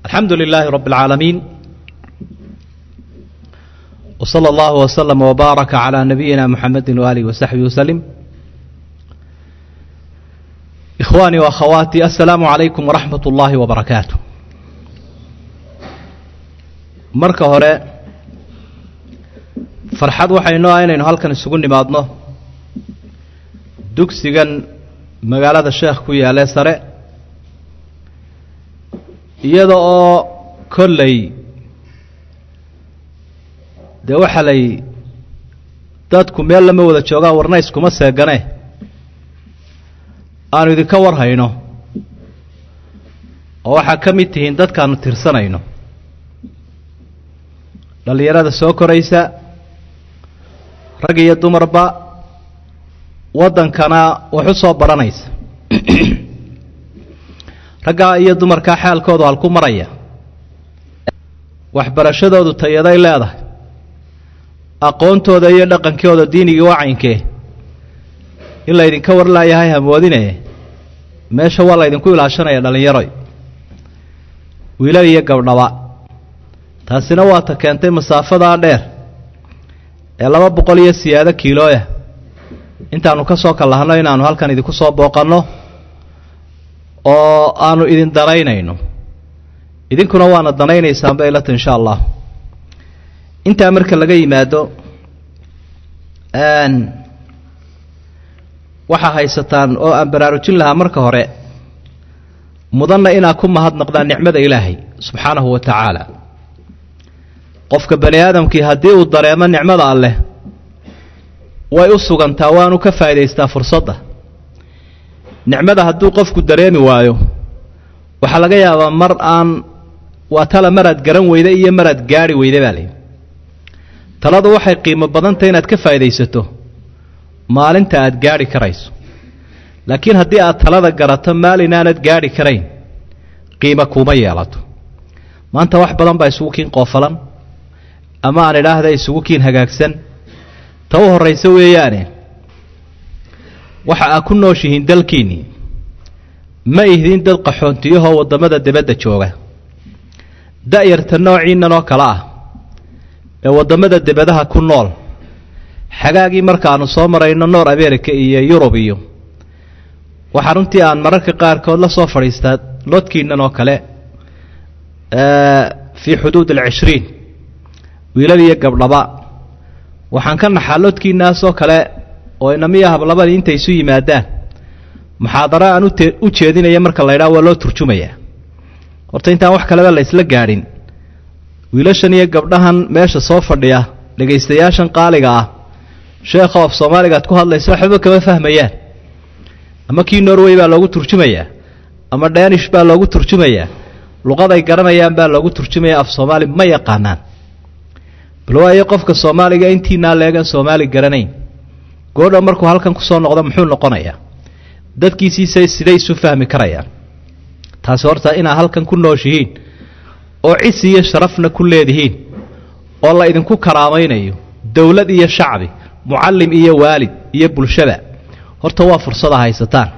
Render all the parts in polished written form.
الحمد لله رب العالمين وصلى الله وسلم وبارك على نبينا محمد وآله وصحبه وسلم. إخواني وأخواتي السلام عليكم ورحمة الله وبركاته. marka hore farxad waxaynu aynaynu halkan isugu nimaadno dugsigan magaalada Sheekh ku yaale sare iyada oo kollay waxa lay dadku meel lama wada joogaan warnays kuma seegane aanu idinka war hayno oo waxa ka mid tihiin dadkaanu tirsanayno dhalinyarada soo koraysa rag iyo dumarba wadankana wax u soo baranaysa ragga iyo dumarka xaalkoodu halku maraya waxbarashadoodu tayaday leedahay aqoontooda iyo dhaqankooda diiniga wacaynke in la idinka warlaayahay hamoodine meesha waa la idinku ilaashanaya dhalinyaro wiilal iyo gabdhaba taasina waa ta keentay masaafada dheer ee 200 iyo siyaado kiilooya intaanu ka soo kalahno inaanu halkan idinku soo booqanno oo aanu idin danaynayno idinkuna waana danaynaysaan baylata insha Allah. inta marka laga yimaado waxa haysataan oo aan baraarujin lahaa marka hore mudanna inaa ku mahadnaqdaan nicmada Ilaahay subhanahu wa ta'ala. qofka bani aadamkii haddii uu dareemo nicmada Alle way u sugantaa waanu ka faa'iideystaa fursadda. nicmada hadduu qofku dareemi waayo waxa laga yaabaa mar aan waa tala marad garan weyda iyo marad gaari weyda baa leeyahay. taladu waxay qiimo badan tahay inaad ka faa'iideysato maalinta aad gaari karayso, laakiin haddii aad talada garato maalin aanad gaari karayn qiimo kuma yeelato. maanta wax badan baa isugu kiin qoofalan ama aan idhaahda isugu kiin hagaagsan. ta u horeysa weeyaane waxa aad ku nooshihiin dalkiinni ma ihdin dad qaxoontiyahoo wadamada dibadda jooga. da'yarta noociinnan oo kale ah ee wadamada dibadaha ku nool xagaagii markaanu soo marayno North America iyo Europe iyo waxa runtii aan mararka qaarkood la soo fadhiistaa lodkiinnan oo kale fi xuduud 20 wiilal iyo gabdhaba waxaan ka naxaa lodkiinnaas oo kale oo inamiya hablabada intay isu yimaadaan muxaadara aan u jeedinaya marka la yiraahdo waa loo turjumayaa. horta intaan wax kale la isla gaadhin wiilashan iyo gabdhahan meesha soo fadhiya dhageystayaashan qaaliga ah sheekh of Soomaaliga ku hadlaysa waxba kama fahmayaan, ama kii Norway baa loogu turjumayaa ama Danish baa loogu turjumayaa, luqad ay garanayaan baa loogu turjumayaa, af Soomaali ma yaqaanaan. balwaayo qofka Soomaaliga intiina leegan Soomaali garanayn go'do markuu halkan ku soo noqdo muxuu noqonayaa dadkiisa siday isu fahmi karayaan. taas horta ina halkan ku nooshihiin oo cisi iyo sharafna ku leedihiin oo la idinku karaamaynayo dawlad iyo shacbi muallim iyo waalid iyo bulshada horta waa fursad haysataan.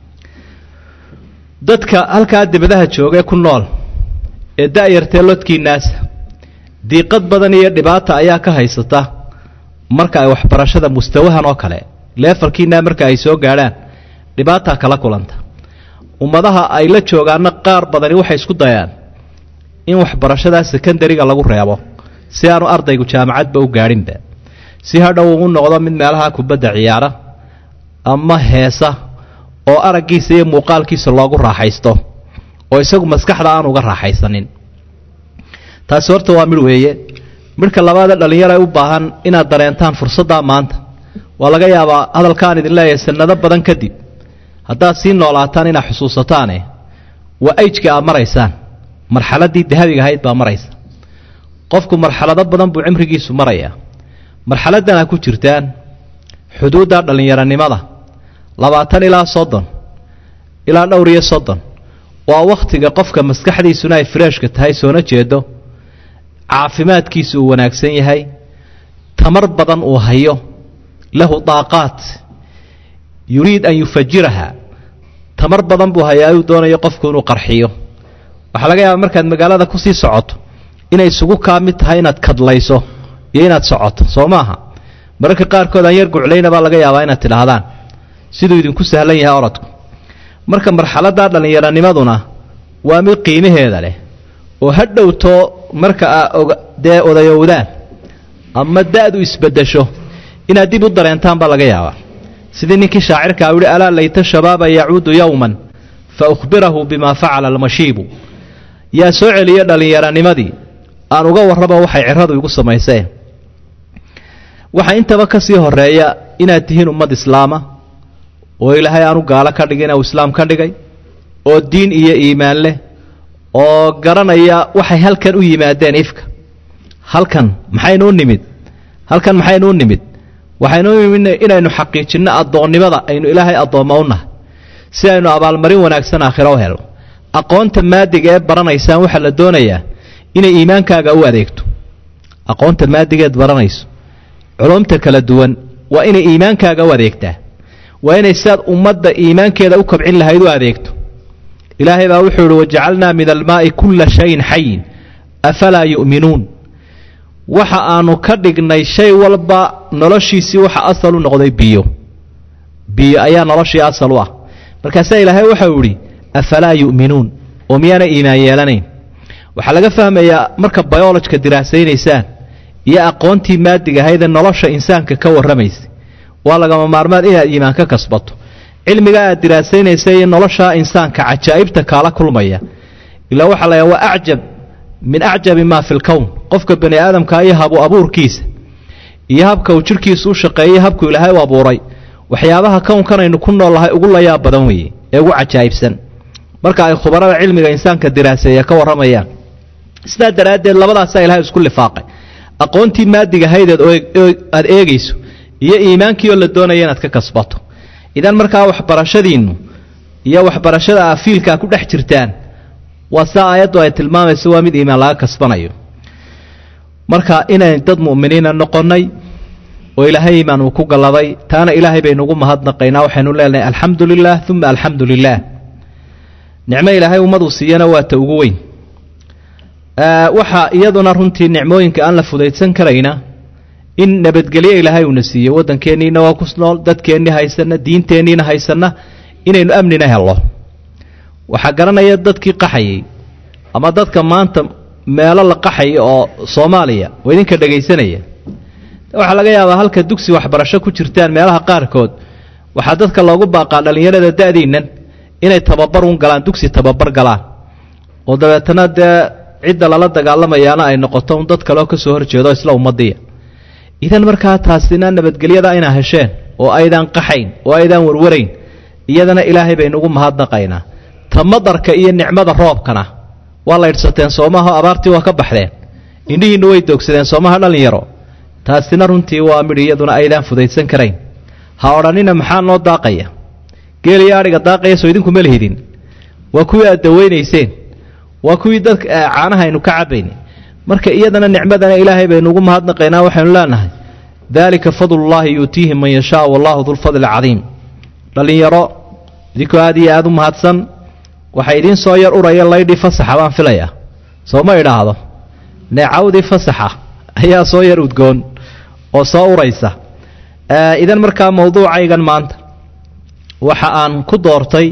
dadka halka dibadaha jooga ku nool ee daayartay lodkiinaas diiqad badan iyo dhibaato ayaa ka haysata marka ay waxbarashada mustawahan oo kale leefalkiina marka ay soo gaaraan dhibaato kala kulanta. ummadaha ay la joogaana qaar badan waxay isku dayaan in waxbarashada secondary-ga lagu reebo si aanu ardaygu jaamacadba u gaarinba, si hadhow uu noqdo mid meelaha kubadda ciyaara ama heesa oo araggiisa iyo muuqaalkiisa loogu raaxaysto oo isagu maskaxda aan uga raaxaysanin. taas horta waa mid weeye. midka labaad dhalinyaro ay u baahan inaad dareentaan fursadda maanta waa laga yaabaa hadalkaan idin leeyahay sanado badan kadib haddaad sii noolaataan inaad xusuusataan waa age-ka aad maraysaan marxaladii dahabiga ahayd baa maraysa. qofku marxalado badan buu cimrigiisu marayaa. marxaladan aad ku jirtaan xuduudda dhalinyaranimada 20 ilaa 30 ilaa dhowr iyo 30 waa waqtiga qofka maskaxdiisuna ay freshka tahay soo jeedo caafimaadkiisu uu wanaagsan yahay tamar badan uu hayo lahu daaqaat yuriid an yufajiraha tamar badan buu hayaa uu doonayo qofku inuu qarxiyo waxa laga yaabaa markaad magaalada ku sii socoto inay isugu ka mid tahay inaad kadlayso iyo inaad socoto Soomaha mararka qaar kood aan yar guclayna baa laga yaabaa inaad tidhaahdaan sidoo idinku sahlan yahay orodku marka marxaladda dhallinyaranimaduna waa mid qiimaheeda leh oo hadhowto marka dee odayowdaan ama da'du isbedesho inaad dib u dareentaan baa laga yaabaa sidii ninkii shaacirka ah wili alaa layta shabaaba yacuudu yawman fa ukhbirahu bima facala almashiibu yaa soo celiya dhallinyaranimadii aan uga warraba waxay cirradu igu samayseen waxa intaba ka sii horeeya inaad tihiin ummad islaama oo ilaahay aanu gaalo ka dhigin oo islaam ka dhigay oo diin iyo iimaan leh oo garanaya waxay halkan u yimaadeen ifka halkan maxaynu nimid waxaynu inaynu xaqiijinno addoonnimada aynu ilaahay addoommo u nahay si aynu abaalmarin wanaagsan aakhiro u helo aqoonta maadiga ee baranaysaan waxaa la doonayaa inay iimaankaaga u adeegto aqoonta maadigeed baranayso culumta kala duwan waa inay iimaankaaga u adeegtaa waa inay sidaad ummadda iimaankeeda u kabcin lahayd u adeegto ilaahay baa wuxuu yidhi wajacalnaa min almaa'i kulla shayin xayin afalaa yu'minuun waxa aanu ka dhignay shay walba noloshiisii waxa asal u noqday biyo ayaa noloshii asal u ah markaasaa ilaahay waxau yidhi afalaa yu'minuun oo miyaana iimaan yeelanayn waxaa laga fahmayaa marka biolojka diraasaynaysaan iyo aqoontii maadiga ahaydee nolosha insaanka ka warramaysa waa lagama maarmaan inaad iimaan ka kasbato cilmigaa aad diraasaynaysa iyo nolosha insaanka cajaa'ibta kaala kulmaya ilaa waxaa la waa acjab min acjabi maa fi lkown qofka bani aadamka iyo habu abuurkiisa iyo habka uu jirhkiisu u shaqeeyey habku ilaahay u abuuray waxyaabaha kownkanaynu ku noolahay ugu layaab badan weeye ee ugu cajaa'ibsan marka ay khubarada cilmiga insaanka diraaseeya ka warramayaan sidaa daraaddeed labadaasaa ilaahay isku lifaaqay aqoontii maadiga haydeed oo aad eegayso iyo iimaankii oo la doonaya inaad ka kasbato idan markaa waxbarashadiinnu iyo waxbarashada aafiilkaa ku dhex jirtaan waa saa aayaddu ay tilmaamayso waa mid iimaan laga kasbanayo marka inayn dad mu'miniina noqonnay oo ilaahay iimaan uu ku galladay taana ilaahay baynu ugu mahadnaqaynaa waxaynu leenahay alxamdu lilah uma alxamdu lilah nicmo ilaahay ummaduu siiyana waa ta ugu weyn waxaa iyaduna runtii nicmooyinka aan la fudaydsan karayna in nabadgelyo ilaahay uuna siiyo waddankeenniina waa ku nool dadkeennii haysanna diinteenniina haysanna inaynu amnina hello waxaa garanaya dadkii qaxayay ama dadka maanta meelo la qaxaya oo Soomaaliya oo idinka dhagaysanaya waxaa laga yaabaa halka dugsi waxbarasho ku jirtaan meelaha qaarkood waxaa dadka loogu baaqaa dhalinyarada da'diinnan inay tababar u galaan dugsi tababar galaan oo dabeetana dee cidda lala dagaalamayaana ay noqoto dad kale oo ka soo horjeedo isla ummadiya idan markaa taasina nabadgelyada inaa hesheen oo aydan qaxayn oo aydan warwarayn iyadana ilaahay baynu ugu mahadnaqaynaa tamadarka iyo nicmada roobkana waa la idhsateen Soomaha abaartii waa ka baxdeen indhihiina way doogsadeen Soomaha dhalinyaro taasina runtii waa mid iyaduna aydan fudaydsan karayn ha odhanina maxaa noo daaqaya geeliya ariga daaqaya soo idinku ma lehidin waa kuwii aad daweynayseen waa kuwii dadka caanaha aynu ka cabaynay marka iyadana nicmadana ilaahay baynu ugu mahadnaqaynaa waxaynu leenahay dalika fadlullahi yuutiihi man yashaa wallahu dhul fadli cadiim dhalinyaro idinku aad iyo aad u mahadsan waxay idin soo yar uraya laydhi fasaxa baan filayaa soo ma idhaahdo neecawdii fasaxa ayaa soo yar udgoon oo soo uraysa idan markaa mawduucaygan maanta waxa aan ku doortay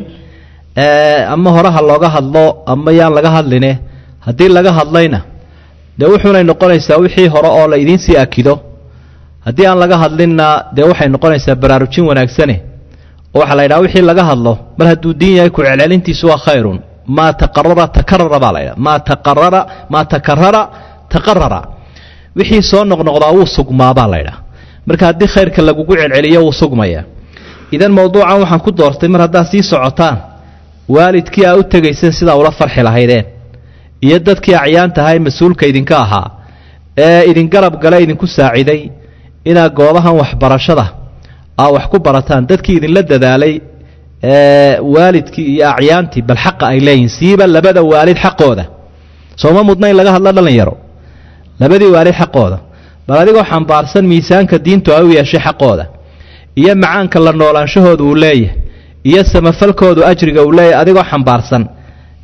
ama horaha looga hadlo ama yaan laga hadline haddii laga hadlayna dee wuxuunay noqonaysaa wixii hore oo la idiin sii akido haddii aan laga hadlinna dee waxay noqonaysaa baraarujin wanaagsane oo waxaa la yidhaha wixii laga hadlo mar hadduu diin yahay ku celcelintiisu waa khayrun maa taqarara takarara baa la yidhaha maa takarara taqarara wixii soo noqnoqdaa wuu sugmaa baa la yidhaha marka haddii khayrka lagugu celceliyo wuu sugmaya idan mawduucan waxaan ku doortay mar haddaad sii socotaan waalidkii aa u tegayseen sidaa ula farxi lahaydeen iyo dadkii acyaantahay mas-uulka idinka ahaa ee idin garab gale idinku saaciday inaad goobahan waxbarashada aa wax ku barataan dadkii idinla dadaalay waalidkii iyo acyaantii bal xaqa ay leeyihin siiba labada waalid xaqooda sooma mudna in laga hadlo dhalinyaro labadii waalid xaqooda bal adigoo xambaarsan miisaanka diintu ay u yeeshay xaqooda iyo macaanka la noolaanshahooda uu leeyahay iyo samafalkoodu ajriga uu leeyahay adigoo xambaarsan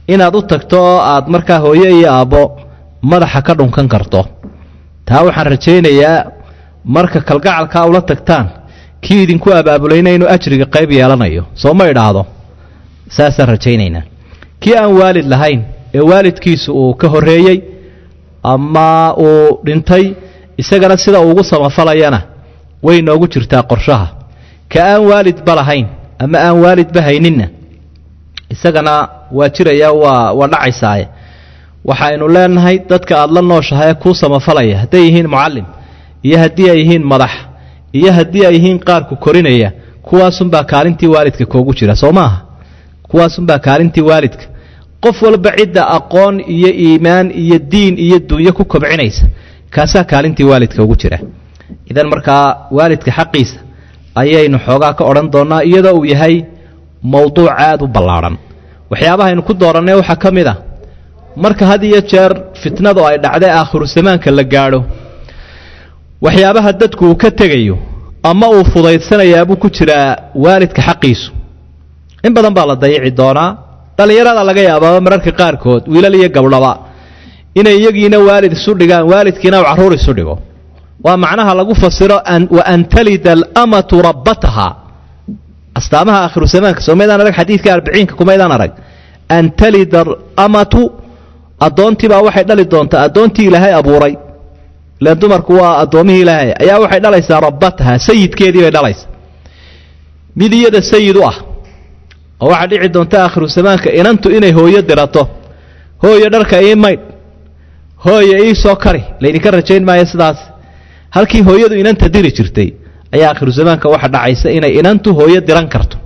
inaad u tagto oo aad markaa hooyo iyo aabbo madaxa ka dhunkan karto. taa waxaan rajaynayaa marka kalgacalkaa ula tagtaan kii idinku abaabulayna inuu ajriga qayb yeelanayo soo ma idhaahdo. saasaan rajaynaynaa. kii aan waalid lahayn ee waalidkiisu uu ka horreeyey ama uu dhintay isagana sida ugu samafalayana way noogu jirtaa qorshaha. ka aan waalidba lahayn ama aan waalidba hayninna isagana waa jiraya waa dhacaysaaye. waxaynu leenahay dadka aad la nooshahay kuu samafalaya hadday yihiin mucallim iyo haddii ay yihiin madax iyo haddii ay yihiin qaarku korinaya kuwaasunbaa kaalintii waalidka koogu jira soo maaha. kuwaasunbaa kaalintii waalidka. qof walba cidda aqoon iyo iimaan iyo diin iyo dunyo ku kobcinaysa kaasaa kaalintii waalidka ugu jira. idan markaa waalidka xaqiisa ayaynu xoogaa ka odhan doonnaa iyadoo uu yahay mowduuc aad u ballaadhan. waxyaabahaynu ku doorannay waxaa ka mid a marka had iyo jeer fitnadu ay dhacday aakhiru zamaanka la gaadho waxyaabaha dadku uu ka tegayo ama uu fudaydsanayaabuu ku jiraa waalidka xaqiisu. in badan baa la dayici doonaa. dhallinyarada laga yaabaa mararka qaarkood wiilal iyo gabdhaba inay iyagiina waalid isu dhigaan waalidkiina uu carruur isu dhigo. waa macnaha lagu fasiro wa an talida alamatu rabbataha. astaamaha aakhiru zamaanka soo maydaan arag xadiidka 40 kumaydaan arag an talida alamatu addoontii baa waxay dhali doontaa addoontii ilaahay abuuray. ilaan dumarku waa addoomihii ilaahay ayaa waxay dhalaysaa rabbataha sayidkeedii bay dhalaysaa mid iyada sayid u ah. oo waxaa dhici doonta aakhiru zamaanka inantu inay hooyo dirato hooyo dharka ii maydh hooyo ii soo kari laydinka rajayn maayo sidaas. halkii hooyadu inanta diri jirtay ayaa aakhiru zamaanka waxa dhacaysa inay inantu hooyo diran karto.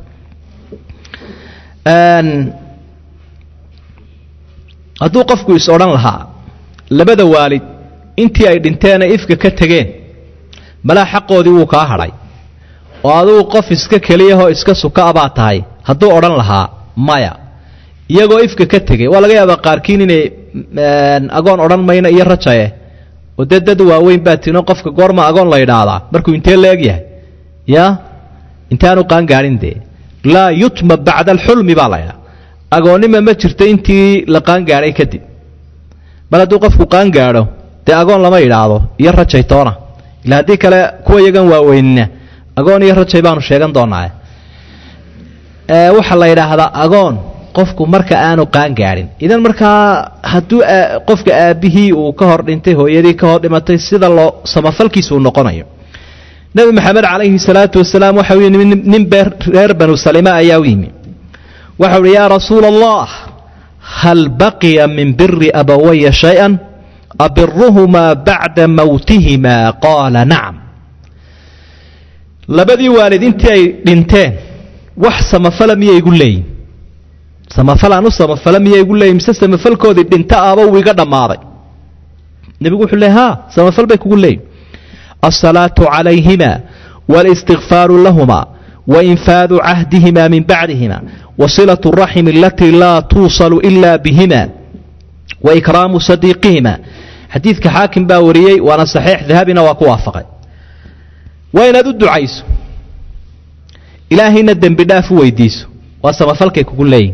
hadduu qofku is odhan lahaa labada waalid intii ay dhinteena ifka ka tegeen malaa xaqoodii wuu kaa hadhay oo adugu qof iska keliyahoo iska suka abaa tahay hadduu odhan lahaa maya iyagoo ifka ka tegey waa laga yaabaa qaarkiin inay agoon odhan mayna iyo rajaye oo dee dad waaweyn baa tino qofka goorma agoon la yidhaahdaa markuu intee la eg yahay ya intaanu qaangaadhin dee laa yutma bacda alxulmi baa laydhaa. agoonnima ma jirto intii la qaangaadhay kadib. mar hadduu qofku qaangaadho dee agoon lama yidhaahdo iyo rajay toona. ila haddii kale kuwa iyagan waaweynina agoon iyo rajay baanu sheegan doonaa. waxaa la yidhaahdaa agoon qofku marka aanu qaangaadhin. idan markaa hadduu qofka aabbihii uu ka hor dhintay hooyadii ka hor dhimatay sida loo samafalkiisa uu noqonayo. nebi maxamed calayhi salaatu wasalaam waxa uu yimi nin reer banu salima ayaa u yimi. waxa uhi yaa rasuula allah hal baqiya min biri abawaya shay-an abiruhumaa bacda mowtihimaa qaala nacam. labadii waalid intii ay dhinteen wax samafala miyay igu leeyihin samafalaan u samafala miyay igu leeyihin mise samafalkoodii dhinta aaba uu iga dhammaaday. nebigu wuxuu leey haa samafal bay kugu leeyihin. alsalaatu calayhima walistikfaaru lahuma wainfaadu cahdihima min bacdihima wasilaة الraxm alatii laa tuusalu ila bihima waikraamu sadiiqihima. xadiidka xaakim baa wariyey waana saxiix dahabina waa ku waafaqay. waa inaad u ducayso ilaahayna dembi dhaaf u weydiiso waa samafalkay kugu leeyihin.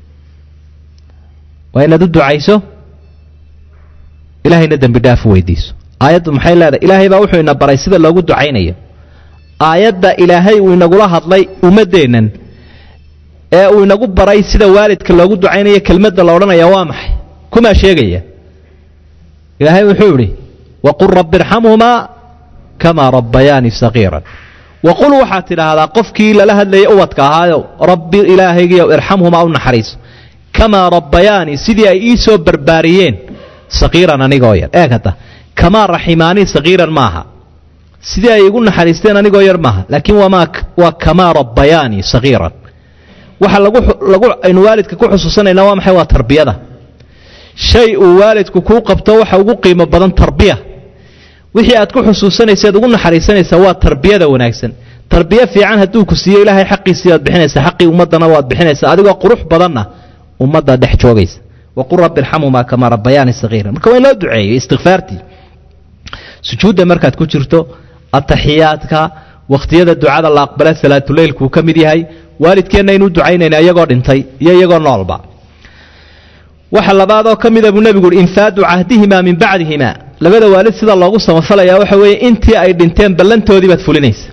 waa inaad u ducayso ilaahayna dembi dhaaf u weydiiso. aayaddu maxay leedahay? ilaahay baa wuxuu ina baray sida loogu ducaynayo. aayadda ilaahay uu inagula hadlay ummaddeennan ee uu inagu baray sida waalidka loogu ducaynayo kelmadda la odhanaya waa maxay? kumaa sheegaya? ilaahay wuxuu idhi waqul rabbi irxamhumaa kamaa rabbayaani sagiiran. waqul waxaad tidhaahdaa qofkii lala hadlayay ubadka ahaayo rabbi ilaahaygiiyow irxamhumaa u naxariiso kamaa rabbayaani sidii ay ii soo barbaariyeen sagiiran anigoo yar. eeg hadda kamaa raximaani sagiiran maaha sidii ay igu naxariisteen anigoo yar maaha laakiin waa kamaa rabbayaani sagiiran. waxa aynu waalidka ku xusuusanayna waa maxay? waa tarbiyada. shay uu waalidku kuu qabto waxa ugu qiimo badan tarbiya. wixii aad ku xusuusanaysaad ugu naxariisanaysaa waa tarbiyada wanaagsan. tarbiya fiican hadduu ku siiyo ilaahay xaqiisii waad bixinaysaa xaqii ummaddana waad bixinaysaa adigoo qurux badanna ummadda dhex joogaysa. waqul rabbi irxamhumaa kamaa rabbayaani sagiiran. marka waa in loo duceeyey istikfaartii. sujuudda markaad ku jirto ataxiyaadka wakhtiyada ducada la aqbala salaatuleylkuu ka mid yahay. waalidkeenna inuu ducaynayna iyagoo dhintay iyo iyagoo noolba. waxa labaadoo ka mida buu nebigu uhi infaadu cahdihimaa min bacdihimaa labada waalid sida loogu samafalayaa waxa weeye intii ay dhinteen ballantoodii baad fulinaysa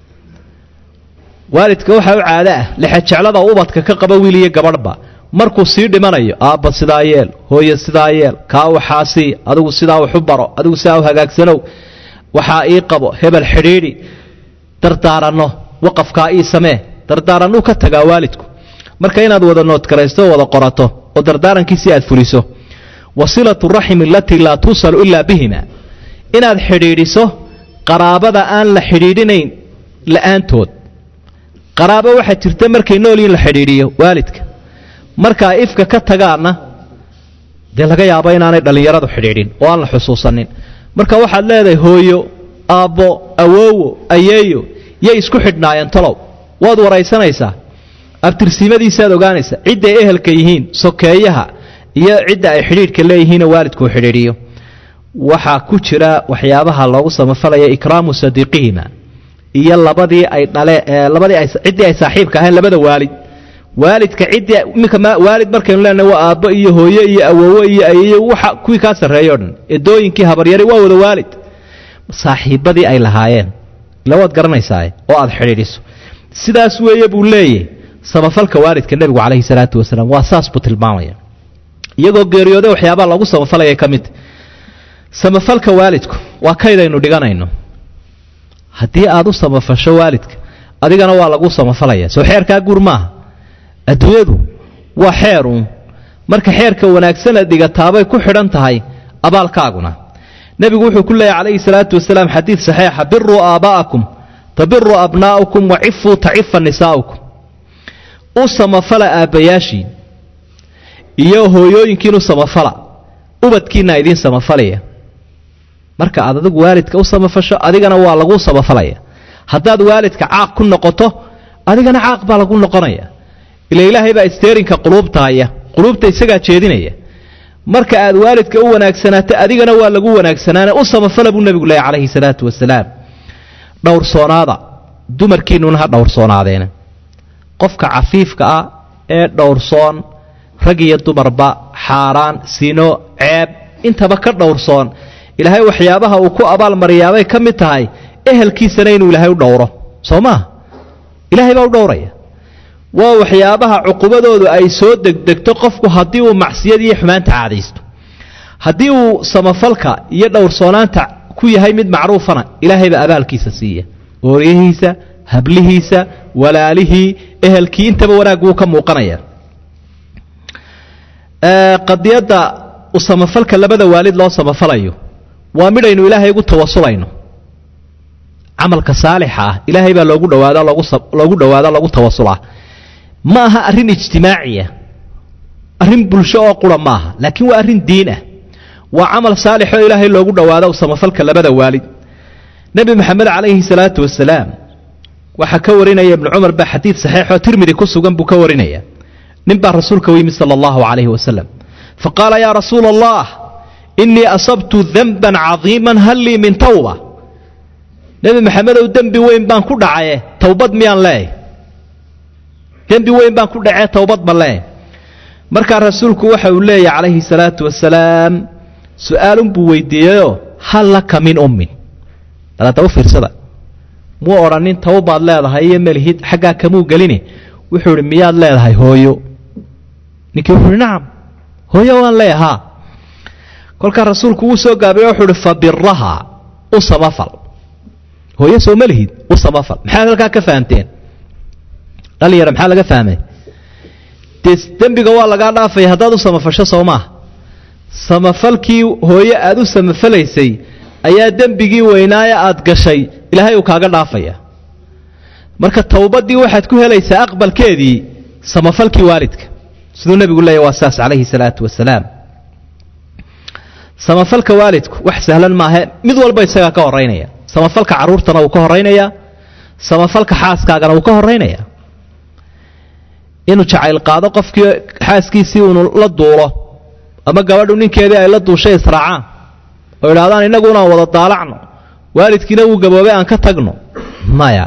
waalidka waxaa u caado ah lexajeclada ubadka ka qaba wiil iyo gabadhba markuu sii dhimanayo aabba sidaa yeel hooye sidaa yeel kaa waxaasii adigu sidaa waxu baro adigu sidaa u hagaagsanow waxaa ii qabo hebel xidhiidhi dardaaranno waqafkaa ii samee dardaaranuu ka tagaa waalidku marka inaad wada noodkaraysto wada qorato oo dardaarankiisii aad fuliso wasilatu raximi alatii laa tuusalu ilaa bihima inaad xidhiidhiso qaraabada aan la xidhiidhinayn la'aantood qaraabo waxaa jirta markay noolyiin la xidhiidhiyo waalidka markaa ifka ka tagaanna dee laga yaabo inaanay dhallinyaradu xidhiidhin oo aan la xusuusanin marka waxaad leedahay hooyo aabbo awoowo ayeeyo yay isku xidhnaayeen talow waad waraysanaysaa abtirsiimadiisaad ogaanaysaa cidday ehelka yihiin sokeeyaha iyo cidda ay xidhiidhka leeyihiinoo waalidkuu xidhiidhiyo waxaa ku jira waxyaabaha loogu samafalaya ikraamu sadiiqihima iyo ciddii ay saaxiibka ahayn labada waalidka ciddii iminka waalid markaynu leenahay waa aabbo iyo hooye iyo awoowo iyo ayeeyo waxa kuwii kaa sarreeyo dhan eedooyinkii habaryari waa wada waalid saaxiibbadii ay lahaayeen ila waad garanaysaa oo aad xidhiidhiso sidaas weeye buu leeyahy samafalka waalidka nebigu calayhi salaatu wasalaam waa saas buu tilmaamaya iyagoo geeriyooda waxyaabaha lagu samafalaya ka mid samafalka waalidku waa kaydaynu dhiganayno haddii aad u samafasho waalidka adigana waa lagu samafalaya soo xeerkaa guur maaha adduunyadu waa xeeruun marka xeerka wanaagsan aad dhigataabay ku xidhan tahay abaalkaaguna nebigu wuxuu ku leeyahy calayhi salaatu wasalaam xadiid saxiixa biruu aabaa'akum tabiruu abnaa'ukum wacifuu tacifa nisaa'ukum u samafala aabbayaashiin iyo hooyooyinkiinu samafala ubadkiinna idiin samafalaya marka aad adigu waalidka u samafasho adigana waa lagu samafalaya haddaad waalidka caaq ku noqoto adigana caaq baa lagu noqonaya ila ilaahay baa isteerinka quluubtaaya quluubta isagaa jeedinaya marka aad waalidka u wanaagsanaato adigana waa lagu wanaagsanaana u samafala buu nebigu leeyahy calayhi salaatu wasalaam dhowrsoonaada dumarkiinnuna ha dhowrsoonaadeen qofka cafiifka ah ee dhowrsoon rag iyo dumarba xaaraan sino ceeb intaba ka dhowrsoon ilaahay waxyaabaha uu ku abaalmariyaabay ka mid tahay ehelkiisana inuu ilaahay u dhowro soo maaha ilaahay baa u dhowraya waa waxyaabaha cuqubadoodu ay soo degdegto qofku haddii uu macsiyad iyo xumaanta caadaysto haddii uu samafalka iyo dhowrsoonaanta ku yahay mid macruufana ilaahay baa abaalkiisa siiya ooryihiisa hablihiisa walaalihii ehelkii intaba wanaag wuu ka muuqanaya qadiyadda u samafalka labada waalid loo samafalayo waa midhaynu ilaahay ugu tawasulayno camalka saalixa ah ilaahay baa loogu dhawaada lagu tawasulaa ma aha arrin ijtimaaciya arrin bulsho oo qura maaha laakiin waa arrin diin ah waa camal saalix oo ilaahay loogu dhawaado u samafalka labada waalid nebi maxamed calayhi salaatu wasalaam waxaa ka warinaya ibnu cumar baa xadiid saxiix oo tirmidi ku sugan buu ka warinaya nin baa rasuulka u yimid sala allahu calayhi wasalam faqaala yaa rasuula allah innii asabtu danban cadiiman hal lii min tawba nebi maxamedow dembi weyn baan ku dhacaye towbad miyaan leehay dembi weyn baan ku dhacee towbad ma leehay markaa rasuulku waxa uu leeyahy calayhi salaatu wasalaam su-aalunbuu weydiiyeyoo hal laka min ummin dalaada u fiirsada muu odhanin tawbaad leedahay iyo melihid xaggaa kamuu gelini wuxuu idhi miyaad leedahay hooyo ninkii wuxuu ihi nacam hooyo waan leeyahaa kolkaa rasuulku wuu soo gaabay wuxuu ihi fabiraha u samafal hooyo soo melihid u samafal maxaad halkaa ka fahamteen dhalinyaro maxaa laga fahmay dee dembiga waa lagaa dhaafaya haddaad u samafasho soo maaha samafalkii hooye aad u samafalaysay ayaa dembigii weynaaye aad gashay ilaahay uu kaaga dhaafaya marka towbaddii waxaad ku helaysaa aqbalkeedii samafalkii waalidka siduu nebigu leeyahy waa saas calayhi salaatu wasalaam samafalka waalidku wax sahlan maahe mid walba isagaa ka horaynaya samafalka carruurtana wuu ka horaynayaa samafalka xaaskaagana wuu ka horaynayaa inuu jacayl qaado qofkii xaaskiisii unu la duulo ama gabadhu ninkeedii ay la duushay israacaan oo idhahdaan innagunaan wada daalacno waalidkiina wuu gaboobay aan ka tagno maya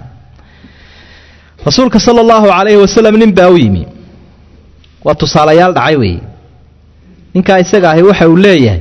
rasuulka sala allahu calayhi wasalam nin baa u yimi waa tusaalayaal dhacay weeye ninkaa isaga ahi waxa uu leeyahay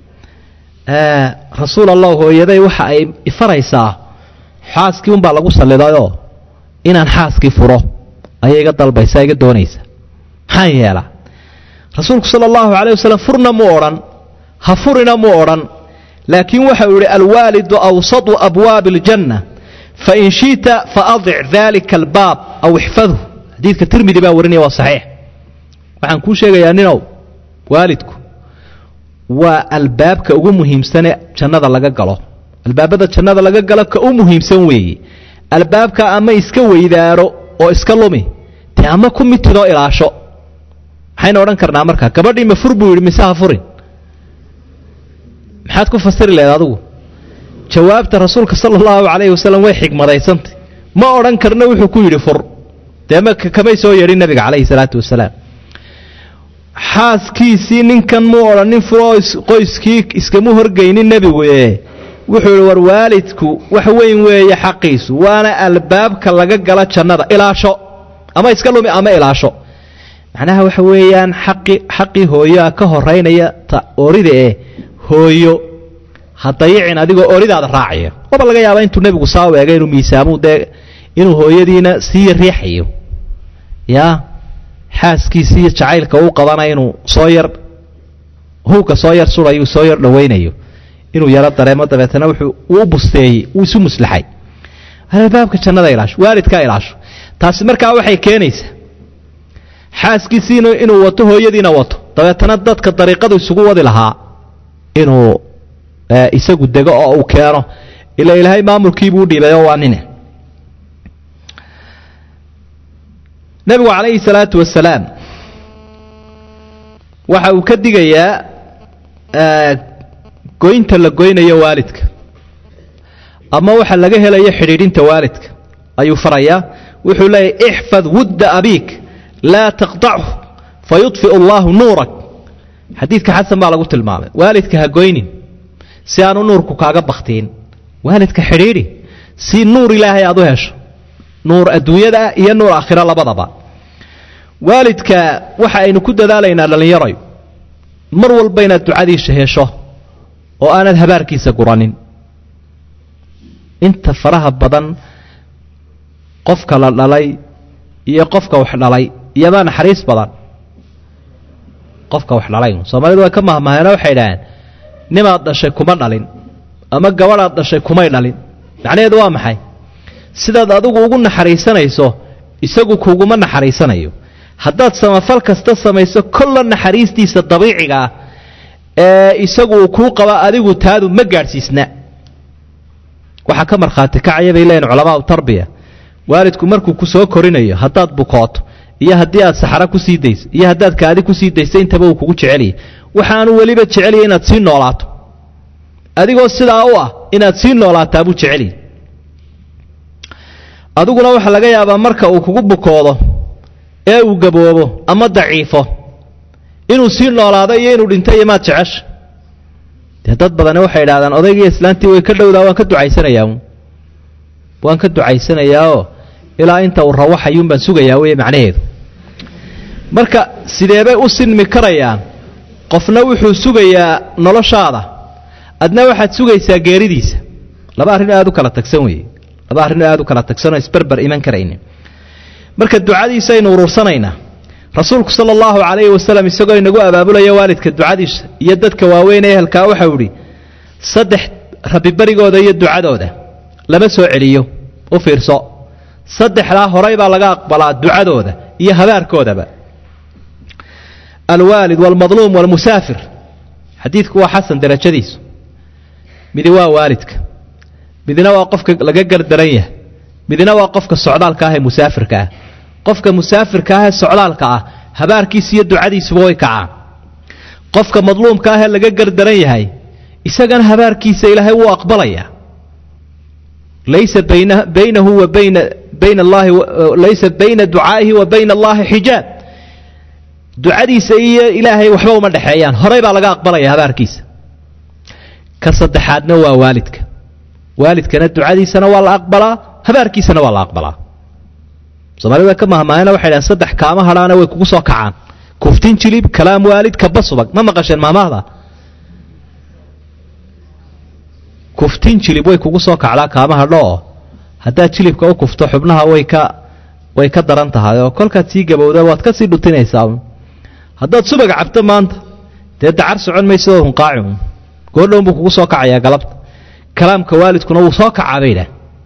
rasuul allah hooyaday waxa ay ifaraysaa xaaskii unbaa lagu sallidayoo inaan xaaskii furo ayay iga dalbaysaa iga doonaysa maxaan yeelaa rasuulku sala allahu calayh wasalam furna mu odhan ha furina mu odhan laakiin waxa uu yidhi alwaalidu awsatu abwaabi aljanna fain shi'ta faadic dalika albaab aw ixfadhu xadiidka tirmidi baa warinaya waa saxiix waxaan kuu sheegayaa ninow waalidku waa albaabka ugu muhiimsane jannada laga galo albaabada jannada laga galo ka u muhiimsan weeye albaabka ama iska weydaaro oo iska lumi dee ama ku mitidoo ilaasho maxaynu odhan karnaa markaa gabadhii ma fur buu yidhi mise ha furin maxaad ku fasiri lahayd adigu jawaabta rasuulka sala allahu calayhi wasalam way xigmadaysantay ma odhan karna wuxuu ku yidhi fur dee kamay soo yeedhin nabiga calayhi salaatu wasalaam xaaskiisii ninkan muu odhanin furoo qoyskii iskama horgaynin nebigu wuxuu yidhi war waalidku wax weyn weeye xaqiisu waana albaabka laga gala jannada ilaasho ama iska lumi ama ilaasho macnaha waxa weeyaan xaqii hooyoa ka horaynaya ta orida hooyo ha dayicin adigoo oridaada raacaya waba laga yaaba intuu nebigu saa u eegay inuu miisaamu dee inuu hooyadiina sii riixayo yaa xaaskiisii jacaylka uu qabana inuu soo yar huuga soo yar surayo soo yar dhawaynayo inuu yaro dareemo dabeetana wuxuu u busteeyey uu isu muslaxay albaabka jannada ilaasho waalidka ilaasho taasi markaa waxay keenaysaa xaaskiisii inuu wato hooyadiina wato dabeetana dadka dariiqadu isugu wadi lahaa inuu isagu dego oo uu keeno ila ilaahay maamulkiibuu u dhiibayo waa nine nabigu calayhi salaatu wasalaam waxa uu ka digayaa goynta la goynayo waalidka ama waxa laga helayo xidhiidhinta waalidka ayuu farayaa wuxuu leeyahy ixfad wudda abiik laa taqtachu fayudfiu allahu nuurak xadiidka xasan baa lagu tilmaamay waalidka ha goynin si aanu nuurku kaaga baktiin waalidka xidhiidhi si nuur ilaahay aad u hesho nuur adduunyada iyo nuur aakhira labadaba waalidka waxa aynu ku dadaalaynaa dhallinyarayo mar walba inaad ducadiisa hesho oo aanad habaarkiisa guranin inta faraha badan qofka la dhalay iyo qofka wax dhalay iyabaa naxariis badan qofka wax dhalay Soomaalidu way ka mahmaaheen waxay dhaaheen nimaad dhashay kuma dhalin ama gabadhaad dhashay kumay dhalin macnaheedu waa maxay sidaad adigu ugu naxariisanayso isagu kuguma naxariisanayo haddaad samafal kasta samayso kolla naxariistiisa dabiiciga ah ee isagu kuu qaba adigu taadu ma gaadhsiisna waxa ka markhaati kacaya bay leeyihiin culamada tarbiya waalidku markuu ku soo korinayo haddaad bukooto iyo haddii aad saxara ku sii dayso iyo haddaad kaadi ku sii dayso intaba uu kugu jeceliye waxaanu weliba jeceliya inaad sii noolaato adigoo sidaa u ah inaad sii noolaataa buu jeceliye adiguna waxa laga yaabaa marka uu kugu bukoodo ee uu gaboobo ama daciifo inuu sii noolaado iyo inuu dhinto iyo maad jecesha dee dad badani waxay idhahdaan odaygiiyo islaantii way ka dhowdaa waan ka ducaysanayaao ilaa inta uu rawaxayuun baan sugayaa weye macnaheedu marka sideebay u sinmi karayaan qofna wuxuu sugayaa noloshaada adna waxaad sugaysaa geeridiisa laba arrin aad u kala tagsan weeye laba arrin aad u kala tagsanoo isbarbar iman karaynin marka ducadiisa aynu urursanaynaa rasuulku sala allahu calayhi wasalam isagoo inagu abaabulaya waalidka ducadiisa iyo dadka waaweyn ee ehelkaa waxau idhi 3 rabbibarigooda iyo ducadooda lama soo celiyo u fiirso 3 horay baa laga aqbalaa ducadooda iyo habaarkoodaba alwaalid walmadluum walmusaafir xadiidku waa xasan darajadiisu midi waa waalidka midna waa qofka laga gardaran yahay midna waa qofka socdaalka ah ee musaafirka ah qofka musaafirka ah ee socdaalka ah habaarkiisa iyo ducadiisuba way kacaan qofka madluumka ah ee laga gardaran yahay isagana habaarkiisa ilaahay wuu aqbalayaa laysa baynahu wa bayna allahi laysa bayna ducaa'ihi wa bayna allahi xijaab ducadiisa iyo ilaahay waxba uma dhaxeeyaan horay baa laga aqbalayaa habaarkiisa ka saddexaadna waa waalidkana ducadiisana waa la aqbalaa habaarkiisana waa la aqbalaa Soomaalida ka mahmaayna waxay dhahaan 3 kaama hadhaana way kugu soo kacaan kuftin jilib kalaam waalid kaba subag ma maqasheen maamaahda kuftin jilib way kugu soo kacdaa kaamaha dhoo haddaad jilibka u kufto xubnaha way ka daran tahay oo kolkaad sii gabowda waad ka sii dhutinaysaa haddaad subag cabto maanta dee dacar socon mayso hunqaaci goordhown buu kugu soo kacayaa galabta kalaamka waalidkuna wuu soo kacaa baydha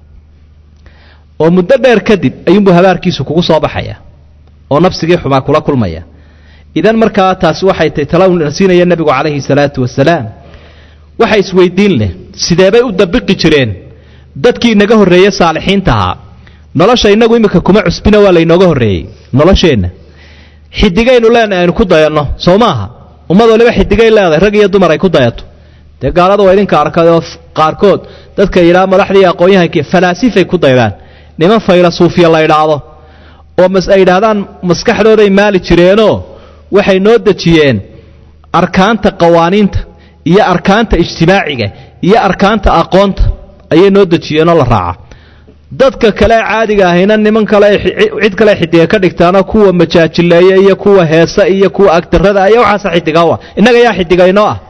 oo muddo dheer kadib ayuunbuu habaarkiisu kugu soo baxaya oo nafsigii xumaa kula kulmaya idan markaa taasi waxay tahay talawna siinaya nebigu calayhi salaatu wasalaam waxa isweydiin leh sideebay u dabiqi jireen dadkii inaga horreeyey saalixiinta ahaa nolosha innagu imika kuma cusbina waa laynooga horreeyey nolosheenna xidigaynu leenahay aynu ku dayanno soo maaha ummad waliba xidigay leedahay rag iyo dumar ay ku dayato dee gaalada waa idinka arkay oo qaarkood dadka yidhaha madaxdii aqoon-yahankii falaasifay ku daydaan niman faylasuufiya la idhaahdo oo ay yidhaahdaan maskaxdooday maali jireenoo waxay noo dejiyeen arkaanta qawaaniinta iyo arkaanta ijtimaaciga iyo arkaanta aqoonta ayay noo dejiyeenoo la raaca dadka kale caadiga ahayna niman kale cid kale xidiga ka dhigtaanoo kuwa majaajileeya iyo kuwa heesa iyo kuwa agtarada ayaa waxaasa xidigawa innaga yaa xidigaynoo ah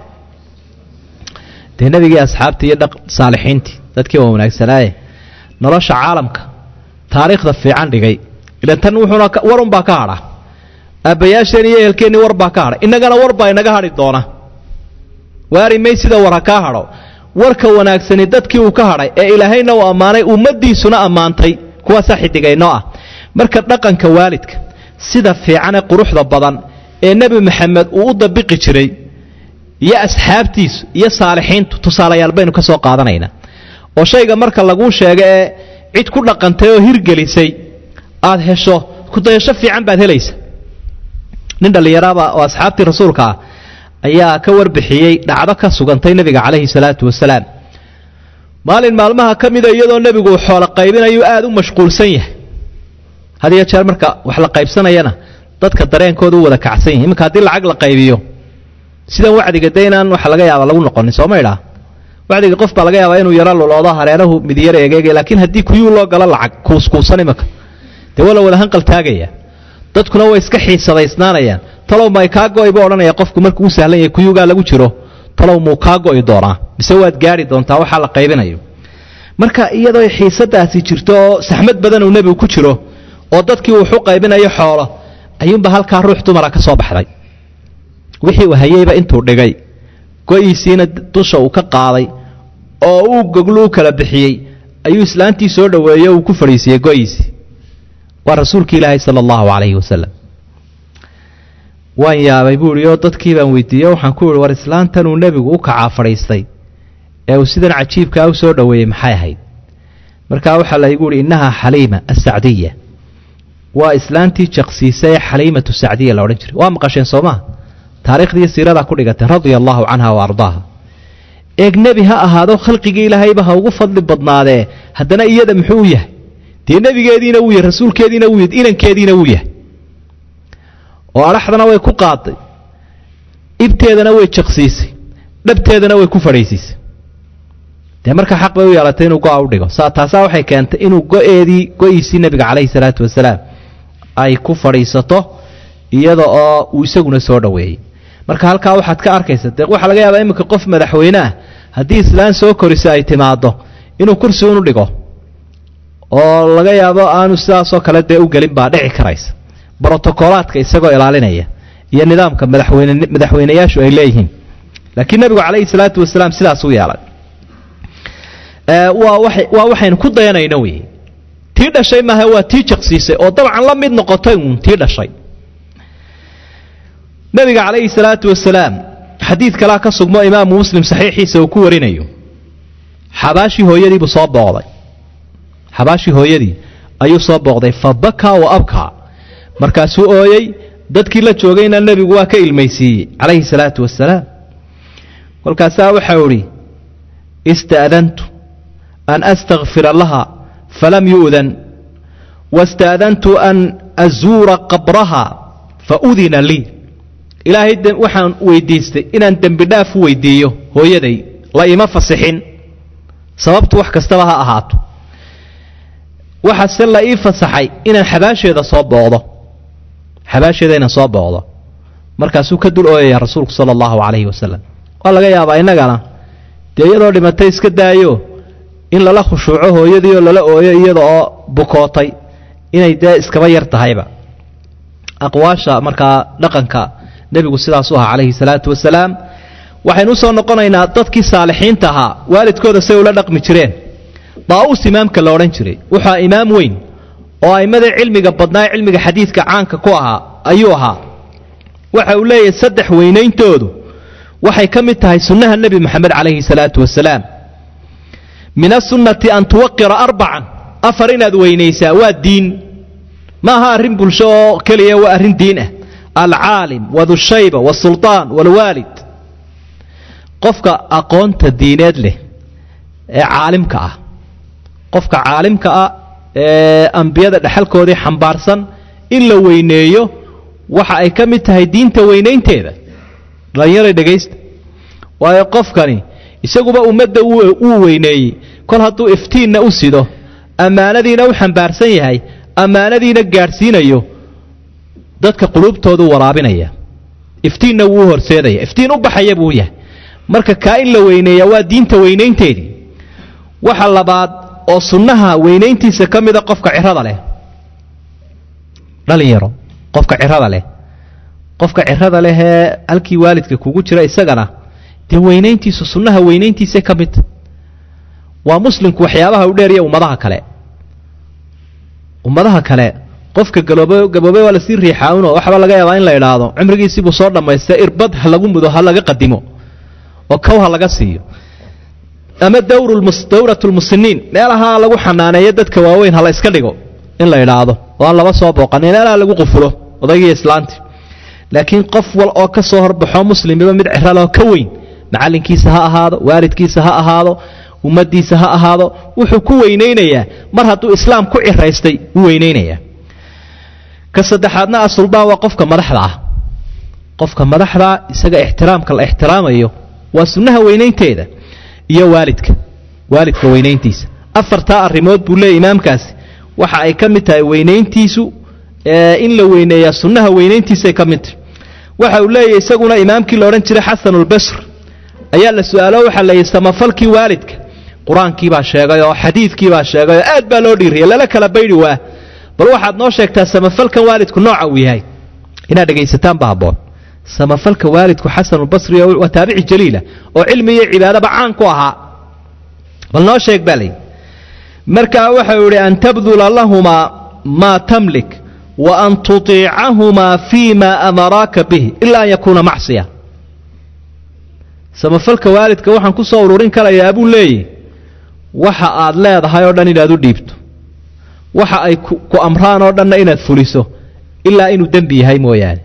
dee nabigii asxaabtii iyo saalixiintii dadkii waa wanaagsanaaye nolosha caalamka taariikhda fiican dhigay ilan tan wuxuuna warunbaa ka hadha aabbayaasheen iyo ehelkeennii warbaa ka hadhay innagana warbaa inaga hadhi doona waari may sida war ha kaa hadho warka wanaagsani dadkii uu ka hadhay ee ilaahayna uu ammaanay ummaddiisuna ammaantay kuwaasaa xidigaynoo ah marka dhaqanka waalidka sida fiicanee quruxda badan ee nebi maxamed uu u dabiqi jiray iyo asxaabtiisu iyo saalixiintu tusaalayaal baynu ka soo qaadanaynaa oo shayga marka laguu sheego ee cid ku dhaqantay oo hirgelisay aad hesho kudayasho fiican baad helaysa nin dhallinyaraaba oo asxaabtii rasuulka ah ayaa ka warbixiyey dhacdo ka sugantay nebiga calayhi salaatu wasalaam maalin maalmaha ka mida iyadoo nebigu uu xoolo qaybinayu aad u mashquulsan yahay had iyo jeer marka wax la qaybsanayana dadka dareenkooda u wada kacsan yahay iminka haddii lacag la qaybiyo sidan wacdiga de inaan waxa laga yaaba lagu noqonin sooma idhaa wacdiga qof baa laga yaabaa inuu yaro luloodo hareerahu midyar egeegay laakiin haddii kuyuu loo galo lacag kuuskuusan imanka dee waa la wada hanqal taagaya dadkuna way iska xiisadaysnaanayaan talow may kaa go'i buu odhanaya qofku markuu u sahlan yahay kuyuugaa lagu jiro talow muu kaa go'i doonaa mise waad gaari doontaa waxaa la qaybinayo marka iyadoo xiisadaasi jirto oo saxmad badan uu nebigu ku jiro oo dadkii wuxu qaybinayo xoolo ayuunba halkaa ruux dumara ka soo baxday wixii uu hayeyba intuu dhigay go'iisiina dusha uu ka qaaday oo uu goglu u kala bixiyey ayuu islaantii soo dhoweeyey uu ku fadhiisiyey go'iisii waa rasuulkii ilaahay sala allahu calayhi wasalam waan yaabay buu idhi oo dadkii baan weydiiyey waxaan ku idhi war islaantan uu nebigu u kacaa fadhiistay ee uu sidan cajiibkaa u soo dhoweeyey maxay ahayd markaa waxaa laygu idhi innahaa xaliima asacdiya waa islaantii jaqsiisa ee xaliimatu sacdiya la odhan jiray waa maqasheen soomaa taariikhdii siiradaa ku dhigatay radia allaahu canha wa ardaaha eeg nebi ha ahaado khalqigii ilaahayba ha ugu fadli badnaadee haddana iyada muxuu u yahay dee nebigeediina wuu yahay rasuulkeediina wuu yahay inankeediina wuu yahay oo adhaxdana way ku qaaday ibteedana way jaqsiisay dhabteedana way ku fadhiisiisay dee markaa xaq bay u yeelatay inuu go'a u dhigo taasaa waxay keentay inuu go'iisii nebiga calayhi salaatu wasalaam ay ku fadhiisato iyada oo uu isaguna soo dhoweeyey marka halkaa waxaad ka arkaysa dee waxaa laga yaabaa iminka qof madaxweyne ah haddii islaan soo korisa ay timaaddo inuu kursi unu dhigo oo laga yaabo aanu sidaasoo kale dee u gelin baa dhici karaysa brotokolaadka isagoo ilaalinaya iyo nidaamka madaxweynayaashu ay leeyihiin laakiin nebigu calayhi salaatu wasalaam sidaas u yeelay waa waxaynu ku dayanayno wey tii dhashay maaha waa tii jaqsiisay oo dabcan la mid noqotay uun tii dhashay nabiga calayhi salaatu wasalaam xadiid kalaa ka sugmo imaamu muslim saxiixiisa uu ku warinayo xabaashii hooyadiibuu soo booqday xabaashii hooyadii ayuu soo booqday fa bakaa wa abkaa markaasuu ooyey dadkii la joogayna nebigu waa ka ilmaysiiyey calayhi salaatu wasalaam kolkaasaa waxau idhi ista'dantu an astakfira laha falam yu'dan wasta'dantu an azuura qabraha faudina lii ilaahay waxaan weydiistay inaan dembi dhaaf u weydiiyo hooyaday la ima fasixin sababtu wax kastaba ha ahaato waxaase la ii fasaxay inaan xabaasheeda inaan soo booqdo markaasuu ka dul ooyaya rasuulku sala allahu calayhi wasalam. waa laga yaabaa innagana dee iyadoo dhimatay iska daayo in lala khushuuco hooyadii oo lala ooyo iyada oo bukootay inay dee iskaba yar tahayba. aqwaasha markaa dhaqanka nebigu sidaasu ahaa calayhi salaatu wasalaam. waxaynu u soo noqonaynaa dadkii saalixiinta ahaa waalidkooda say ula dhaqmi jireen. daa'uus imaamka la odhan jiray wuxua imaam weyn oo a'immada cilmiga badnaa cilmiga xadiidka caanka ku ahaa ayuu ahaa. waxa uu leeyahay 3 weynayntoodu waxay ka mid tahay sunnaha nebi moxamed calayhi salaatu wasalaam. min asunnati an tuwaqira 4 inaad weynaysaa waa diin, ma aha arrin bulsho oo keliya, waa arrin diin ah. alcaalim wadushayba waalsultaan waalwaalid, qofka aqoonta diineed leh ee caalimka ah, qofka caalimka ah ee ambiyada dhexalkoodii xambaarsan in la weyneeyo waxa ay ka mid tahay diinta weynaynteeda. dhallinyaray dhegaysta, waayo qofkani isaguba ummadda uu weyneeyey, kol hadduu iftiinna u sido, ammaanadiina u xambaarsan yahay, ammaanadiina gaadhsiinayo, dadka quluubtoodu waraabinaya, iftiinna wuu u horseedaya, iftiin u baxaya buu yahay. marka kaa in la weyneeya waa diinta weynaynteedii. waxa labaad oo sunnaha weynayntiisa ka mida qofka cirada leh. dhalinyaro, qofka cirada leh, qofka cirada leh ee halkii waalidka kugu jira isagana dee weynayntiisu sunnaha weynayntiisa ka mid. waa muslimku waxyaabaha u dheeriya ummadaha kale qofka gaboobay waa lasii riixaawinoo waxba laga yaabaa in la idhaahdo cimrigiisii buu soo dhammaystay, irbad ha lagu mudo, ha laga qadimo oo kow ha laga siiyo. ama dawratulmusiniin, meelaha lagu xanaaneeyo dadka waaweyn ha la iska dhigo in la idhaahdo oo aan laba soo booqanin, meelaha lagu qufulo odaygii islaantii. laakiin qof wal oo ka soo horbaxo muslimiba mid ciraloo ka weyn, macallinkiisa ha ahaado, waalidkiisa ha ahaado, ummaddiisa ha ahaado, wuxuu ku weynaynayaa mar hadduu islaam ku ciraystay u weynaynayaa. ka saddexaadna asuldaan waa qofka madaxda ah. qofka madaxda isaga ixtiraamka la ixtiraamayo waa sunnaha weynaynteeda. iyo waalidka weynayntiisa. 4 arrimood buu leeyahay imaamkaasi waxa ay ka mid tahay weynayntiisu in la weyneeyaa sunnaha weynayntiisay ka mid tahay. waxa uu leeyahay isaguna imaamkii la odhan jiray xasanulbasr ayaa la su'aalo, waxaa la yidhi samafalkii waalidka qur-aankii baa sheegay oo xadiidkii baa sheegay oo aad baa loo dhiiriyay, lala kala baydhi waa. bal waxaad noo sheegtaa samafalkan waalidku nooca uu yahay, inaad dhegaysataan ba habboon. samafalka waalidku xasanulbasri waa taabici jaliila oo cilmi iyo cibaadaba caan ku ahaa, bal noo sheeg baa layidhi. markaa waxau yidhi an tabdula lahumaa maa tamlik wa an tutiicahumaa fii ma amaraaka bihi ilaa an yakuuna macsiya. samafalka waalidka waxaan ku soo ururin karayaa buu leeyahy waxa aad leedahay oo dhan inaad u dhiibto, waxa ay ku amraan oo dhanna inaad fuliso ilaa inuu dembi yahay mooyaane.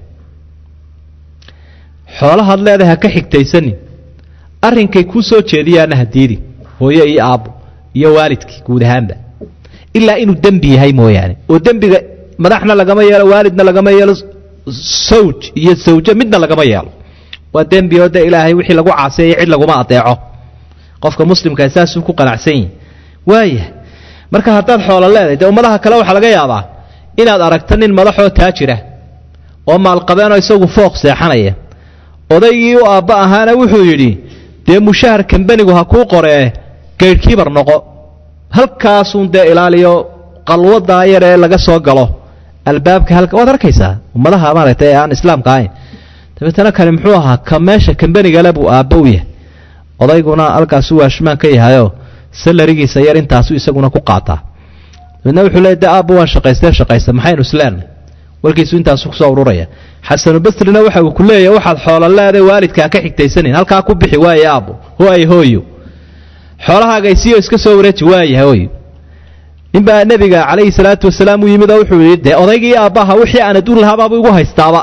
xoolahaad leedahay ha ka xigtaysanin, arrinkay kuu soo jeediyaanna ha diidin, hooyo iyo aabbo iyo waalidkii guud ahaanba, ilaa inuu dembi yahay mooyaane. oo dembiga madaxna lagama yeelo, waalidna lagama yeelo, sawj iyo sawjo midna lagama yeelo. waa dembi oo dee ilaahay wixii lagu caaseeyo cid laguma adeeco. qofka muslimkaa saasuu ku qanacsan yahi. waaya marka haddaad xoolo leedahay dee ummadaha kale waxaa laga yaabaa inaad aragto nin madaxoo taajira oo maalqabeenoo isagu fooq seexanaya. odaygii u aabba ahaana wuxuu yidhi dee mushahar kambanigu ha kuu qoree gaydhkiibar noqo, halkaasuun dee ilaaliyo qalwadaa yar ee laga soo galo albaabka halka waad arkaysaa ummadaha maaragtay ee aan islaamka ahayn. dabeetana kani muxuu ahaa ka meesha kambanigale buu aabba u yahay, odayguna halkaasuu waashmaan ka yahayoo salarigiisa yar intaasuu isaguna ku qaataa. dabeetna wuxuu leey de aabba waan shaqaysta maxaynu isleenay, walkiisu intaasu kusoo ururaya. xasanubasrina waxa uu ku leeyahay waxaad xoolo leedahay waalidkaa ka xigtaysanin, halkaa ku bixi waaye aabbo hooyo xoolahaagaysiyo iska soo wareeji waayaha hooyo. ninbaa nebiga calayhi salaatu wasalaam u yimid oo wuxuu yidhi dee odaygii aabbaha wixii aan adduun lahaabaabuu igu haystaaba.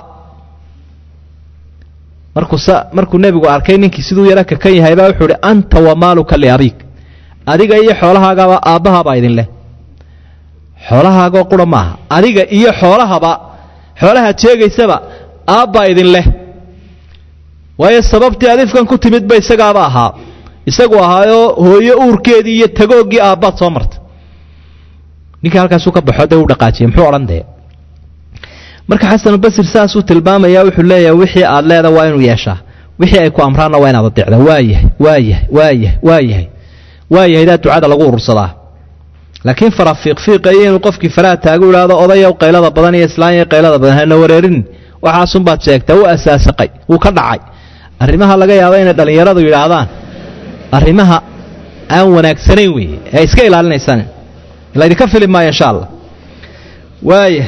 markuu nebigu arkay ninkii siduu yara kakan yahay baa wuxuu idhi anta wa maaluka liabiik, adiga iyo xoolahaagaba aabbahabaa idin leh. xoolahaagoo qura maaha, adiga iyo xoolahaad sheegaysaba aabbaa idin leh. waayo sababtii adifkan ku timid ba isagaaba ahaa, isagu ahaayoo hooyo uurkeedii iyo tagooggii aabbaad soo martay. ninkii halkaasuu ka baxo dee u dhaqaajiyey muxuu odhan dee. marka xasan basri saasuu tilmaamaya wuxuu leeyahay wixii aad leedahay waa inuu yeeshaa wixii ay ku amraanna waa inaad adeecdaa waayahay daa ducada lagu urursadaa laakiin farafiiqfiiqa iyo inuu qofkii faraha taagu idhaahdo odayow qaylada badan iyo islaanya qaylada badan hana wareerin waxaasunbaad sheegtaa u asaasaqay wuu ka dhacay arrimaha laga yaabo inay dhallinyaradu yidhaahdaan arrimaha aan wanaagsanayn weeye ee iska ilaalinaysaan laydinka fili maayo insha allah waaya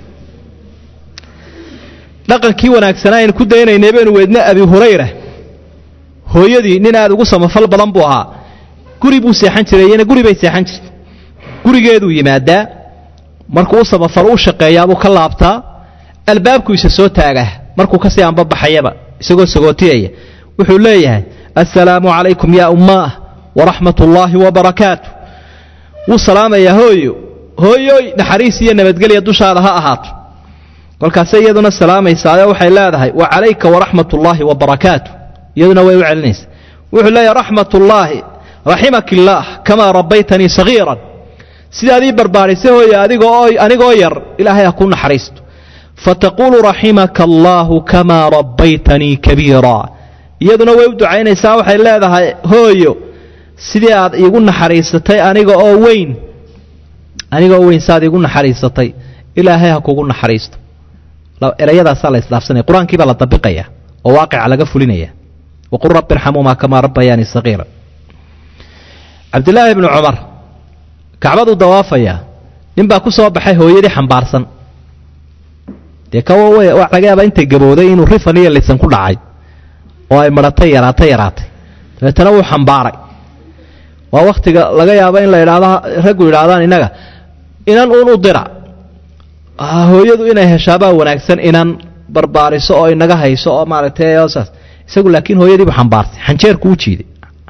dhaqankii wanaagsanaa aynu ku daynaynay baynu weydna abi hurayra hooyadii nin aad ugu samafal badan buu ahaa guri buu seexan jiray iyana guri bay seexan jirtay gurigeeduu yimaadaa markuu u samafal u shaqeeyaabuu ka laabtaa albaabku isa soo taagaa markuu kasii anbabaxayaba isagoo sagootiyaya wuxuu leeyahay assalaamu calaykum yaa ummaah waraxmat ullaahi wabarakaatu wuu salaamayaa hooyoy naxariis iyo nabadgelya dushaada ha ahaato kolkaase iyaduna salaamaysaayoo waxay leedahay wa calayka waraxmat ullaahi wabarakaatu iyaduna way u celinaysaa wuxuu leeyahay raxmatullaahi raximaki illaah kamaa rabbaytanii sagiiran sidaadii barbaarisay hooye anigoo yar ilaahay ha ku naxariisto fataquulu raximaka allaahu kamaa rabbaytanii kabiira iyaduna way u ducaynaysaa waxay leedahay hooyo sidii aad iigu naxariisatay anigoo weyn saad iigu naxariisatay ilaahay ha kugu naxariisto erayadaasaa la isdhaafsanaya qur-aankii baa la dabiqaya oo waaqica laga fulinaya waqul rabbi irxamuumaa kamaa rabbayaanii sagiira cabdillaahi ibnu cumar kacbaduu dawaafayaa nin baa ku soo baxay hooyadii xambaarsan dee wax laga yaaba intay gabowday inuu rifan iyo lisan ku dhacay oo ay maratay yaraatay dabeetana wuu xambaaray waa wakhtiga laga yaabo in la idhaahdo raggu yidhaahdaan innaga inan uun u dira hooyadu inay heshaabaa wanaagsan inan barbaariso oo inaga hayso oo maaragtay saas isagu laakiin hooyadii buu xambaarsay xanjeerku u jiiday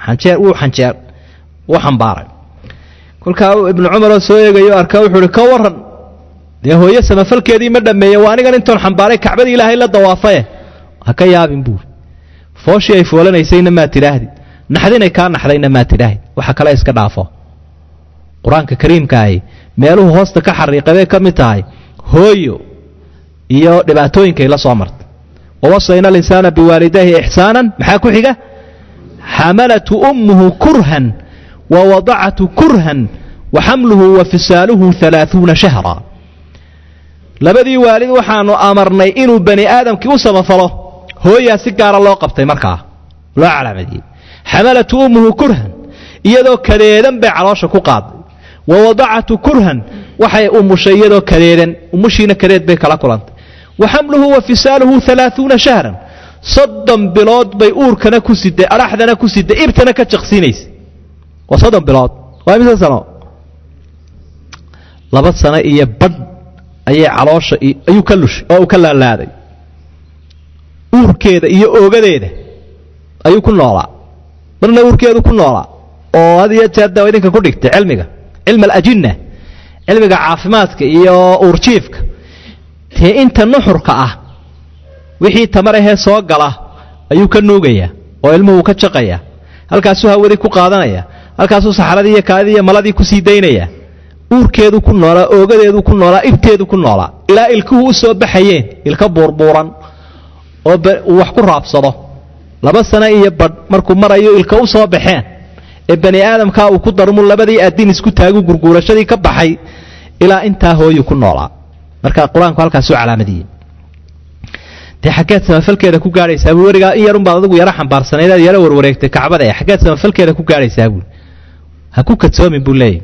wuu xambaaray kolkaa ibnu cumaroo soo eegayo arkaa wuxuu uhi ka warran dee hooye samafalkeedii ma dhammeeye waa anigan intoon xambaaray kacbadii ilaahay la dawaafaye ha ka yaabin buuri fooshii ay foolanaysayna maa tidhaahdi naxdinay kaa naxdayna maa tidhaahdi waxa kale iska dhaafo qur-aanka kariimkaahi meeluhu hoosta ka xariiqaday ka mid tahay hooyo iyo dhibaatooyinkay la soo martay wawasayna alinsaana biwaalidayhi ixsaanan maxaa ku xiga xamalatu ummuhu kurhan ووضعته كرها وحمله وفصاله 30 شهرا labadii waalid waxaanu amarnay inuu bani aadamkii u samafalo hooyaa si gaara loo qabtay markaa loo calaamadiyey xamalatu ummuhu kurhan iyadoo kadeedan bay caloosha ku qaaday wawadacatu kurhan waxay umushay iyadoo kadeedan umushiina kadeed bay kala kulantay waxamluhu wafisaaluhu 30 shahran 30 bilood bay uurkana ku siday araxdana ku siday ibtana ka jaqsiinaysay waa 30 bilood waa imisa sano 2 sano iyo badh ayay caloosha ayuu ka lushay oo uu ka laalaaday uurkeeda iyo oogadeeda ayuu ku noolaa marna uurkeedu ku noolaa oo had iyo jeer dawa idinka ku dhigtay cilmiga alajinna cilmiga caafimaadka iyo uurjiifka tee inta nuxurka ah wixii tamar ahee soo gala ayuu ka nuugayaa oo ilmuhu ka jaqayaa halkaasuu hawadii ku qaadanaya halkaasuu saxaradii iyo kaadidii iyo maladii ku sii daynaya uurkeedu ku noolaa oogadeedu ku noolaa ibteedu ku noolaa ilaa ilkuhu u soo baxayeen ilka buurbuuran oo wax ku raabsado 2 sano iyo badh markuu marayo ilka u soo baxeen ee bani aadamkaa uu ku darmu labadii aadin isku taagu gurguurashadii ka baxay ilaa intaa hooyu ku noolaa marka qur-aanku halkaasuu calaamadiyey dee xaggeed samafalkeeda ku gaadhaysaa buu werigaa in yarun baad adigu yaro xambaarsanayd yaro warwareegtay kacbada ee xaggeed samafalkeeda ku gaadhaysaa buu ha ku kadsoomin buu leeyahy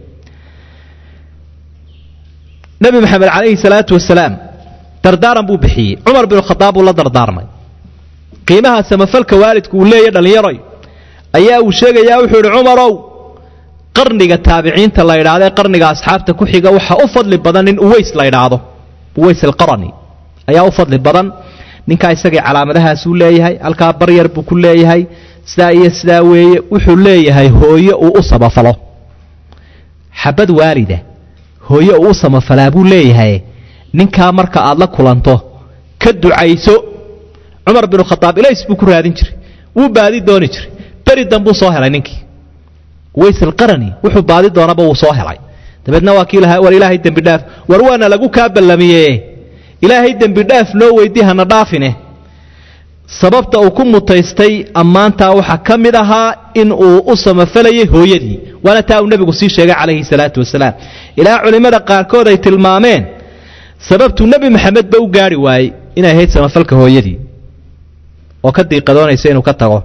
nabi maxamed calayhi salaatu wasalaam dardaaran buu bixiyey cumar bin khadaab uu la dardaarmay qiimaha samafalka waalidku uu leeyahay dhallinyaroy ayaa uu sheegayaa wuxuu yidhi cumarow qarniga taabiciinta la yidhaahdo ee qarniga asxaabta ku xiga waxaa u fadli badan nin uways la yidhaahdo uways alqarani ayaa u fadli badan ninkaa isagii calaamadahaasuu leeyahay halkaa baryar buu ku leeyahay sidaa iyo sidaa weeye wuxuu leeyahay hooyo uu u samafalo xabad waalida hooyo uu u samafalaa buu leeyahay ninkaa marka aad la kulanto ka ducayso cumar bin khadaab ilays buu ku raadin jiray wuu baadi dooni jiray beri danbuu soo helay ninkii ways alqarani wuxuu baadi doonaba wuu soo helay dabeedna waa kii war ilaahay dembi dhaaf war waana lagu kaa ballamiye ilaahay dembi dhaaf noo weydii hana dhaafine sababta uu ku mutaystay ammaantaa waxaa ka mid ahaa in uu u samafalayay hooyadii waana taa uu nebigu sii sheegay calayhi salaatu wasalaam ilaa culimmada qaarkood ay tilmaameen sababtuu nebi maxamed ba u gaari waayey inay ahayd samafalka hooyadii oo ka diiqadoonaysa inuu ka tago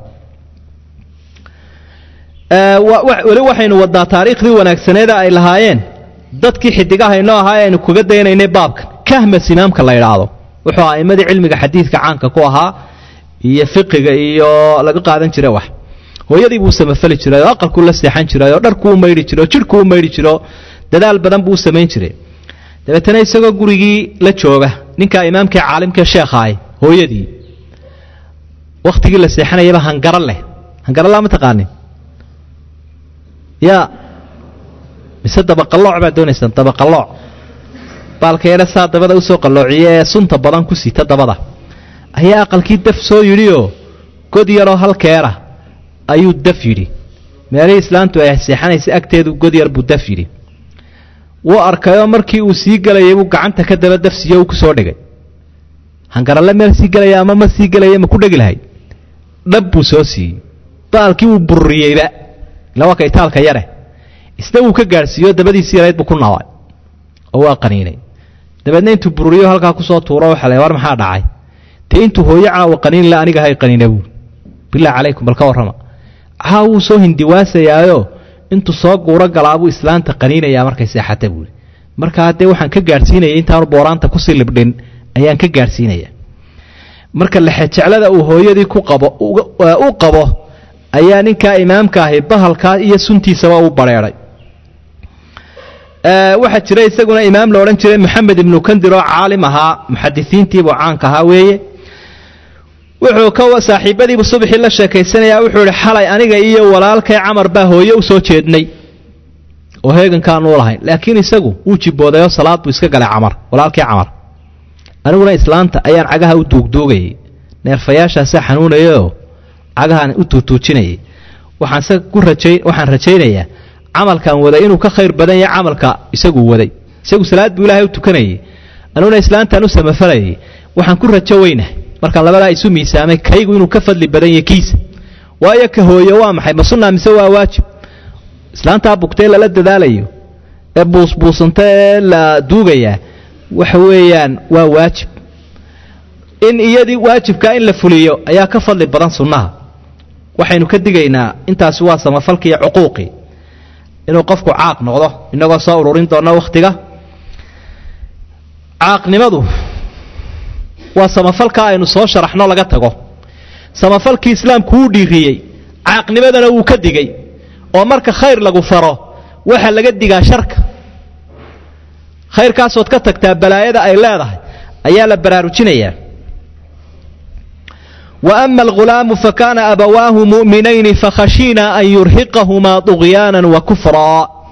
weli waxaynu wadnaa taariikhdii wanaagsaneeda ay lahaayeen dadkii xidigaha inoo ahaa aynu kaga daynaynay baabkan kahmas imaamka la idhaahdo wuxuu a'immadii cilmiga xadiidka caanka ku ahaa iyo fiqiga iyo laga qaadan jiray wax hooyadii buu samafali jiray oo aqalkuu la seexan jiray oo dharkuu u maydhi jiray oo jidhkuu u maydhi jiro dadaal badan buu u samayn jiray dabeetana isagoo gurigii la jooga ninkaa imaamkii caalimkee sheekhaay hooyadii wakhtigii la seexanayaba hangaro leh hangaro laa ma taqaanin yaa mise dabaqallooc baad doonaysaan dabaqallooc baalka yadha saa dabada usoo qalloociye ee sunta badan ku sita dabada ayaa aqalkii daf soo yidhioo god yaroo halkeera ayuu daf yidhi meelihii islaantu ay seexanaysa agteedu god yar buu daf yidhi wuu arkayoo markii uu sii gelayay buu gacanta ka daba dafsiyo uu ku soo dhigay hangaralle meel sii gelaya ama ma sii gelaya ma ku dhegi lahay dhab buu soo siiyey baalkii wuu bururiyeyba ila waa ka itaalka yare isna wuu ka gaadhsiiyo dabadiisii yarayd buu ku naabay oo waa qaniinay dabeedna intuu bururiyo halkaa kusoo tuuro waxa la war maxaa dhacay te intuu hooyo caawa qaniin la aniga hay qaniina buu bilaa calaykum bal ka warrama caawuu soo hindiwaasayaayo intuu soo guuro galaabuu islaanta qaniinayaa markay seexata buuli markaa dee waxaan ka gaadhsiinaya intaanu booraanta kusii libdhin ayaan ka gaadhsiinaya marka lexejeclada uu hooyadii u qabo ayaa ninkaa imaamka ahi bahalkaa iyo suntiisaba u bareeray waxaa jira isaguna imaam la odhan jiray moxamed ibnu kandir oo caalim ahaa muxadisiintiibuu caanka ahaa weeye wuxuu saaxiibadiibu subaxii la sheekaysanayaa wuxuu ihi xalay aniga iyo walaalkay camar baa hooye u soo jeednay oo heegankaanu lahayn laakiin isagu wuu jibboodayoo salaad buu iska galay camar walaalkii camar aniguna islaanta ayaan cagaha u duugduugayay neerfayaashaasaa xanuunayayoo cagahaan u tuutuujinayay waxaan rajaynayaa camalkan waday inuu ka khayr badan yahay camalka isagu waday isagu salaad buu ilaahay u tukanayay aniguna islaantaan u samafalayay waxaan ku rajo weynahay markaan labadaa isu miisaamay kaygu inuu ka fadli badan yahay kiisa waayo ka hooye waa maxay ma sunnaa mise waa waajib islaantaa bugtee lala dadaalayo ee buusbuusanta ee la duugayaa waxa weeyaan waa waajib in iyadii waajibkaa in la fuliyo ayaa ka fadli badan sunnaha waxaynu ka digaynaa intaasi waa samafalki iyo cuquuqii inuu qofku caaq noqdo inagoo soo ururin doona wakhtiga caaqnimadu waa samafalka aynu soo sharaxno laga tago samafalkii islaamku wuu dhiiriyey caaqnimadana wuu ka digay oo marka khayr lagu faro waxa laga digaa sharka khayrkaasood ka tagtaa balaayada ay leedahay ayaa la baraarujinayaa وأما الغلام فكان أبواه مؤمنين فخشينا أن يرهقهما طغيانا وكفرا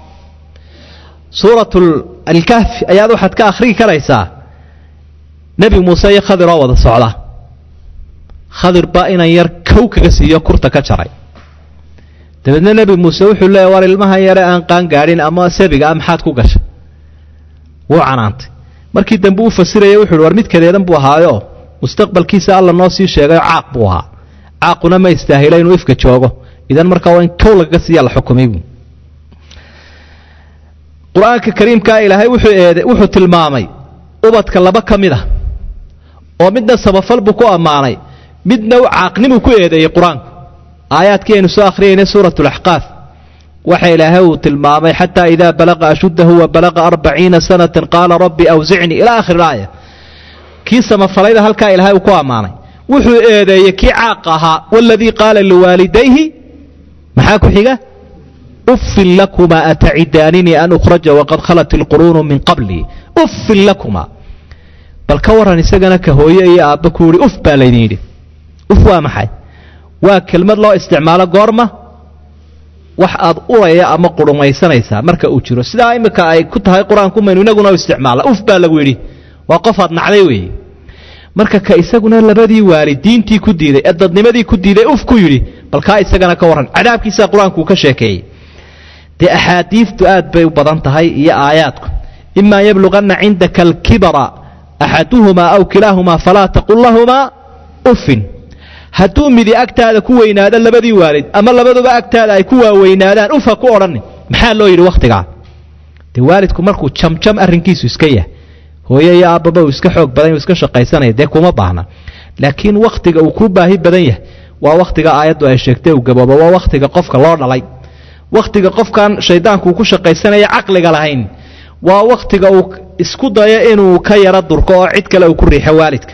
سورة الكهف أياد واحد كأخري كريسا نبي موسى خضر وضع الصعلة خضر بائنا يركوك قسي كرتا كشري تبدنا نبي موسى وحو الله وار المها يرى أن قان قارين أما سابق أم حاد كوكش وعنانت مركي دنبو فسيري وحو ورميت كذا دنبو هايو mustaqbalkiisa alla noo sii sheegay caaq buu ahaa caaquna ma istaahila inuu ifka joogo idan markaa waa in kow lagaga siiya la xukumay buu qur-aanka kariimkaa ilaahay wuxuu tilmaamay ubadka laba ka mid ah oo midna samafal buu ku ammaanay midna caaqnimuu ku eedeeyey qur-aanku aayaadkii aynu soo akhriyayna suurat alaxqaaf waxa ilaahay uu tilmaamay xataa idaa balaqa ashuddahu wa balaqa 40 sanatan qaala rabbi awzicnii ilaa aakhir aaya kii samafalayda halkaa ilaahay uu ku ammaanay wuxuu eedeeyey kii caaq ahaa waladii qaala liwaalidayhi maxaa ku xiga uffin lakumaa atacidaanini an ukhraja waqad khalat ilquruunu min qablii uffin lakumaa bal ka warran isagana ka hooye iyo aabba ku yidhi uf baa laydin yidhi uf waa maxay waa kelmad loo isticmaalo goorma wax aad uraya ama qurumaysanaysaa marka uu jiro sidaa imika ay ku tahay qur-aanku maynu inaguna u isticmaala uf baa lagu yidhi waa qof aad nacday weeye marka ka isaguna labadii waalidiintii ku diiday ee dadnimadii ku diiday uf ku yidhi bal kaa isagana ka warran cadaabkiisa qur-aanku uu ka sheekeeyey dee axaadiiftu aad bay u badan tahay iyo aayaadku imaa yabluganna cindaka alkibara axaduhumaa aw kilaahumaa falaa taqul lahumaa uffin hadduu midi agtaada ku weynaado labadii waalid ama labaduba agtaada ay ku waaweynaadaan ufa ku odhanin maxaa loo yidhi wakhtigaa dee waalidku markuu jamjam arrinkiisu iska yahay hooye iyo aabbaba uu iska xoog badan uu iska shaqaysanaya dee kuma baahna laakiin wakhtiga uu ku baahi badan yahay waa wakhtiga aayaddu ay sheegtay uu gaboobo waa wakhtiga qofka loo dhalay wakhtiga qofkan shaydaanku uu ku shaqaysanaya caqliga lahayn waa wakhtiga uu isku dayo inuu ka yaro durko oo cid kale uu ku riixo waalidka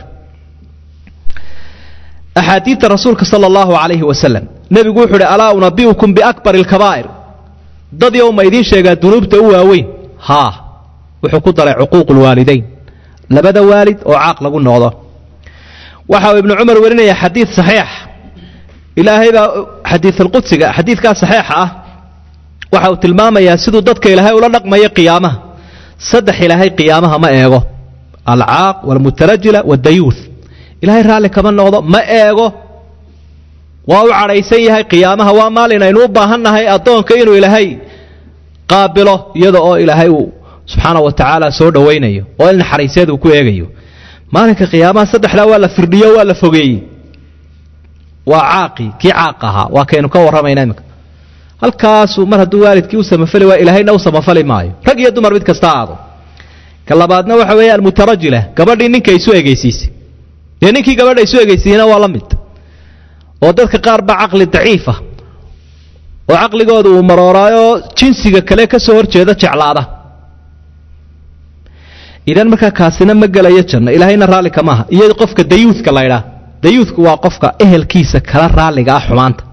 axaadiidta rasuulka sala allahu calayhi wasalam nebigu wuxuu uhi alaa unabi'ukum biakbari alkabaa'ir dad yow ma idiin sheegaa dunuubta u waaweyn haa wuxuu ku daray cuquuqu lwaalidayn labada waalid oo caaq lagu noqdo waxa uu ibnu cumar warinaya xadiid saxiix ilaahay baa xadiidulqudsiga xadiidkaa saxiixa ah waxa uu tilmaamayaa siduu dadka ilaahay ula dhaqmayo qiyaamaha saddex ilaahay qiyaamaha ma eego alcaaq waalmutarajila waddayuuth ilaahay raalli kama noqdo ma eego waa u cadhaysan yahay qiyaamaha waa maalin aynu u baahan nahay addoonka inuu ilaahay qaabilo iyada oo ilaahay uu subxaana wa tacaala soo dhowaynayo oo il naxariiseed uu ku eegayo maalinka qiyaamaha saddexdaa waa la firdhiyo waa la fogeeyey waa caaqi kii caaq ahaa waa kaynu ka warramayna iminka halkaasuu mar hadduu waalidkii u samafali waa ilaahayna u samafali maayo rag iyo dumar mid kasta aado ka labaadna waxa weeye almutarajila gabadhii ninka isu egeysiisay dee ninkii gabadha isu egeysiiyena waa la mid oo dadka qaar baa caqli daciifa oo caqligooda uu marooraayo jinsiga kale ka soo horjeeda jeclaada idan markaa kaasina ma gelayo janno ilaahayna raalli kama aha iyo qofka dayuudka la ydhaa dayuudku waa qofka ehelkiisa kala raalliga ah xumaanta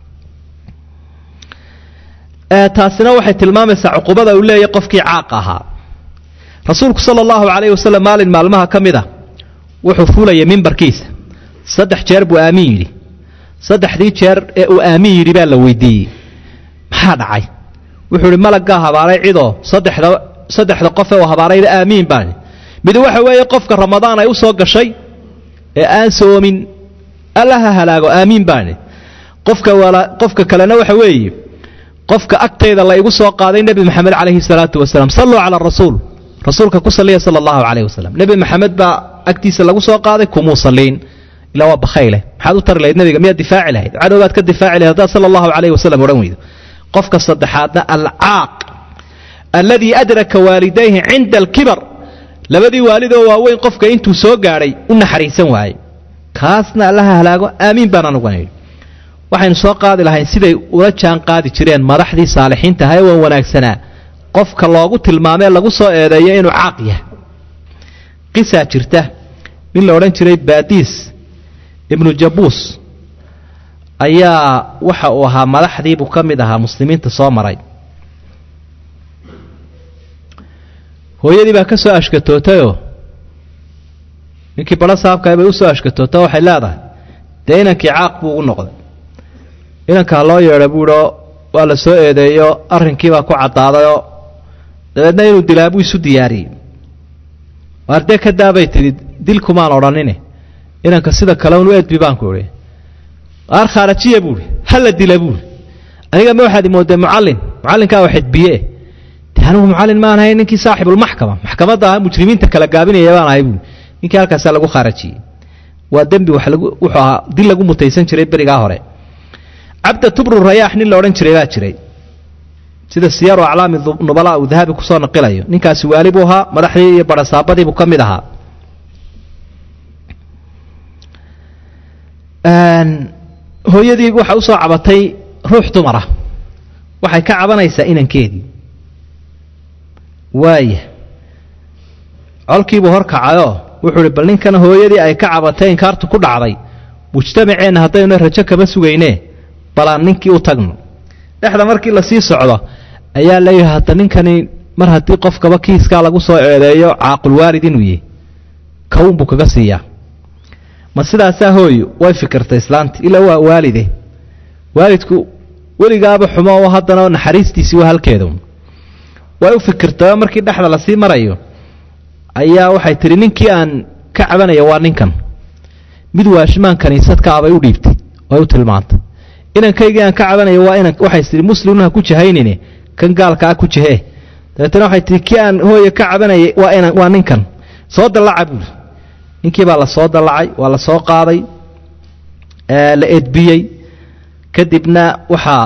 taasina waxay tilmaamaysaa cuqubada uu leeyahay qofkii caaq ahaa rasuulku sala allahu calayhi wasalam maalin maalmaha ka mid a wuxuu fuulayay mimbarkiisa 3 jeer buu aamin yidhi 3dii jeer ee uu aamin yidhi baa la weydiiyey maxaa dhacay wuxuu yidhi malaggaa habaaray cidoo saddexda qof ee uu habaarayba aamiin baani mid waxa weeye qofka ramadaan ay u soo gashay ee aan soomin allaha halaago aamiin baani qofka kalena waxa weeye qofka agtayda la igu soo qaaday nebi maxamed calayhi salaatu wasalaam salluu cala rasuul rasuulka ku salliya sala allahu calayhi wasalam nebi maxamed baa agtiisa lagu soo qaaday kumuu salliin ilaa waa bakhayle maxaad u tari lahayd nebiga miyaad difaaci lahayd cadowgaad ka difaaci lahayd haddaad sala allahu calayhi wasalam odhan weydo qofka saddexaadna alcaaq alladii adraka waalidayhi cinda alkibar labadii waalidoo waaweyn qofka intuu soo gaadhay u naxariisan waayey kaasna allaha halaago aamiin baan anugan idhi waxaynu soo qaadi lahayn siday ula jaan qaadi jireen madaxdii saalixiinta ahaa ee waan wanaagsanaa qofka loogu tilmaamee lagu soo eedeeyo inuu caaq yahay qisaa jirta nin la odhan jiray baadiis ibnu jabuus ayaa waxa uu ahaa madaxdiibuu ka mid ahaa muslimiinta soo maray hooyadii baa ka soo ashkatootayoo ninkii badho saabkaay bay u soo ashkatoota waxay leedahay dee inankii caaq buu ugu noqday inankaa loo yeedha buuioo waa la soo eedeeyo arrinkiibaa ku caddaadayoo dabeedna inuu dilaa buu isu diyaariyey ardee ka daabay tidhi dilkumaan odhanine inanka sida kale unu edbi baan ku idhi aar khaarajiya buuhi hala dila buuhi aniga ma waxaad imooday mucallinkaa wax edbiye dee anigu mucallin maan ahay ninkii saaxibulmaxkama maxkamadda ahaa mujrimiinta kala gaabinaya baan ahay buuhi ninkii halkaasaa lagu khaarajiyey waa dembi wuxuu ahaa dil lagu mutaysan jiray berigaa hore cabda tubru rayaax nin la odhan jiray baa jiray sida siyaaru aclaami nubala uu dahabi kusoo naqilayo ninkaasi waali buu ahaa madaxdii iyo badhasaabadii buu ka mid ahaa hooyadii waxay u soo cabatay ruux dumara waxay ka cabanaysaa inankeedii waaya colkiibuu horkacayoo wuxuu ihi bal ninkana hooyadii ay ka cabatay inkaartu ku dhacday mujtamaceenna haddaynu rajo kama sugaynee balaan ninkii u tagno dhexda markii la sii socdo ayaa leeyahay hadda ninkani mar haddii qofkaba kiiskaa lagu soo eedeeyo caaqulwaalid inuu yahay kawn buu kaga siiyaa ma sidaasaa hooyo way fikirtay islaanti ilaa waa waalide waalidku weligaaba xumo oo haddana naxariistiisii waa halkeeda way u fikirtay markii dhexda la sii marayo ayaa waxay tidhi ninkii aan ka cabanaya waa ninkan mid waashimaan kaniisadka abay u dhiibtay way u tilmaantay inankaygii aan ka cabanayo waa inan waxay tidhi muslimna ha ku jahaynine kan gaalka ah ku jahee dabeetana waxay tidhi kii aan hooye ka cabanayay waa ninkan soo dalaca buuli ninkii baa la soo dalacay waa la soo qaaday la edbiyey kadibna waxaa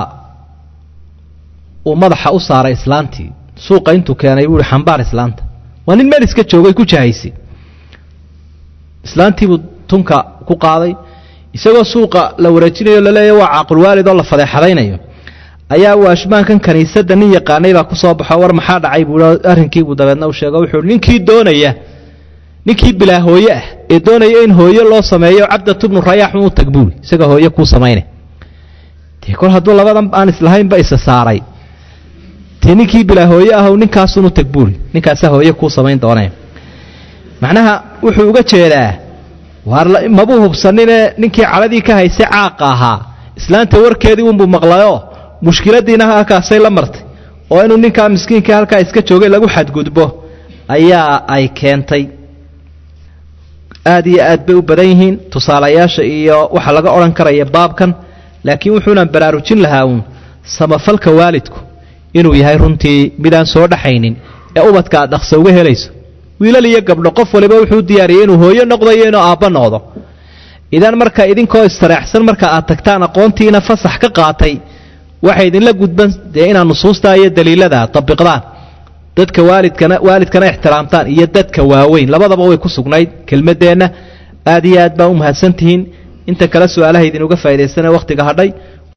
uu madaxa u saaray islaantii suuqa intuu keenay buui xambaar islaanta waa nin meel iska joogay ku jahaysay islaantiibuu tunka ku qaaday isagoo suuqa la wareejinayo laleeyahy waa caaqulwaalid oo la fadeexadaynayo ayaa waashmaankan kaniisadda nin yaqaanay baa ku soo baxo war maxaa dhacay buu arrinkiibuu dabeedna u sheego wuxuu ninkii doonaya ninkii bilaa hooye ah ee doonaya in hooye loo sameeyo cabdatu bnu rayaax uu tag buuli isaga hooye kuu samaynay dee kol hadduu labadan aan islahaynba isa saaray dee ninkii bilaa hooye ah ninkaasunu tag buuli ninkaasaa hooye kuu samayn doonee macnaha wuxuu uga jeedaa mabuu hubsaninee ninkii caladii ka haysay caaqa ahaa islaanta warkeedii unbuu maqlayoo mushkiladiina halkaasay la martay oo inuu ninkaa miskiinka halkaa iska joogay lagu xadgudbo ayaa ay keentay aad iyo aad bay u badan yihiin tusaalayaasha iyo waxa laga odhan karaya baabkan laakiin wuxuunan baraarujin lahaa uun samafalka waalidku inuu yahay runtii midaan soo dhaxaynin ee ubadka aad dhaqso uga helayso wiilal iyo gabdho qof waliba wuxuu diyaariyey inuu hooyo noqdayo inuu aabba noqdo idan marka idinkoo istareexsan marka aad tagtaan aqoontiina fasax ka qaatay waxay idinla gudban dee inaad nusuustaa iyo daliilada tabiqdaan dadka waalidkana ixtiraamtaan iyo dadka waaweyn labadaba way ku sugnayd kelmadeenna aad iyo aad baa u mahadsantihiin inta kale su-aalaha idinuga faa'idaysana wakhtiga hadhay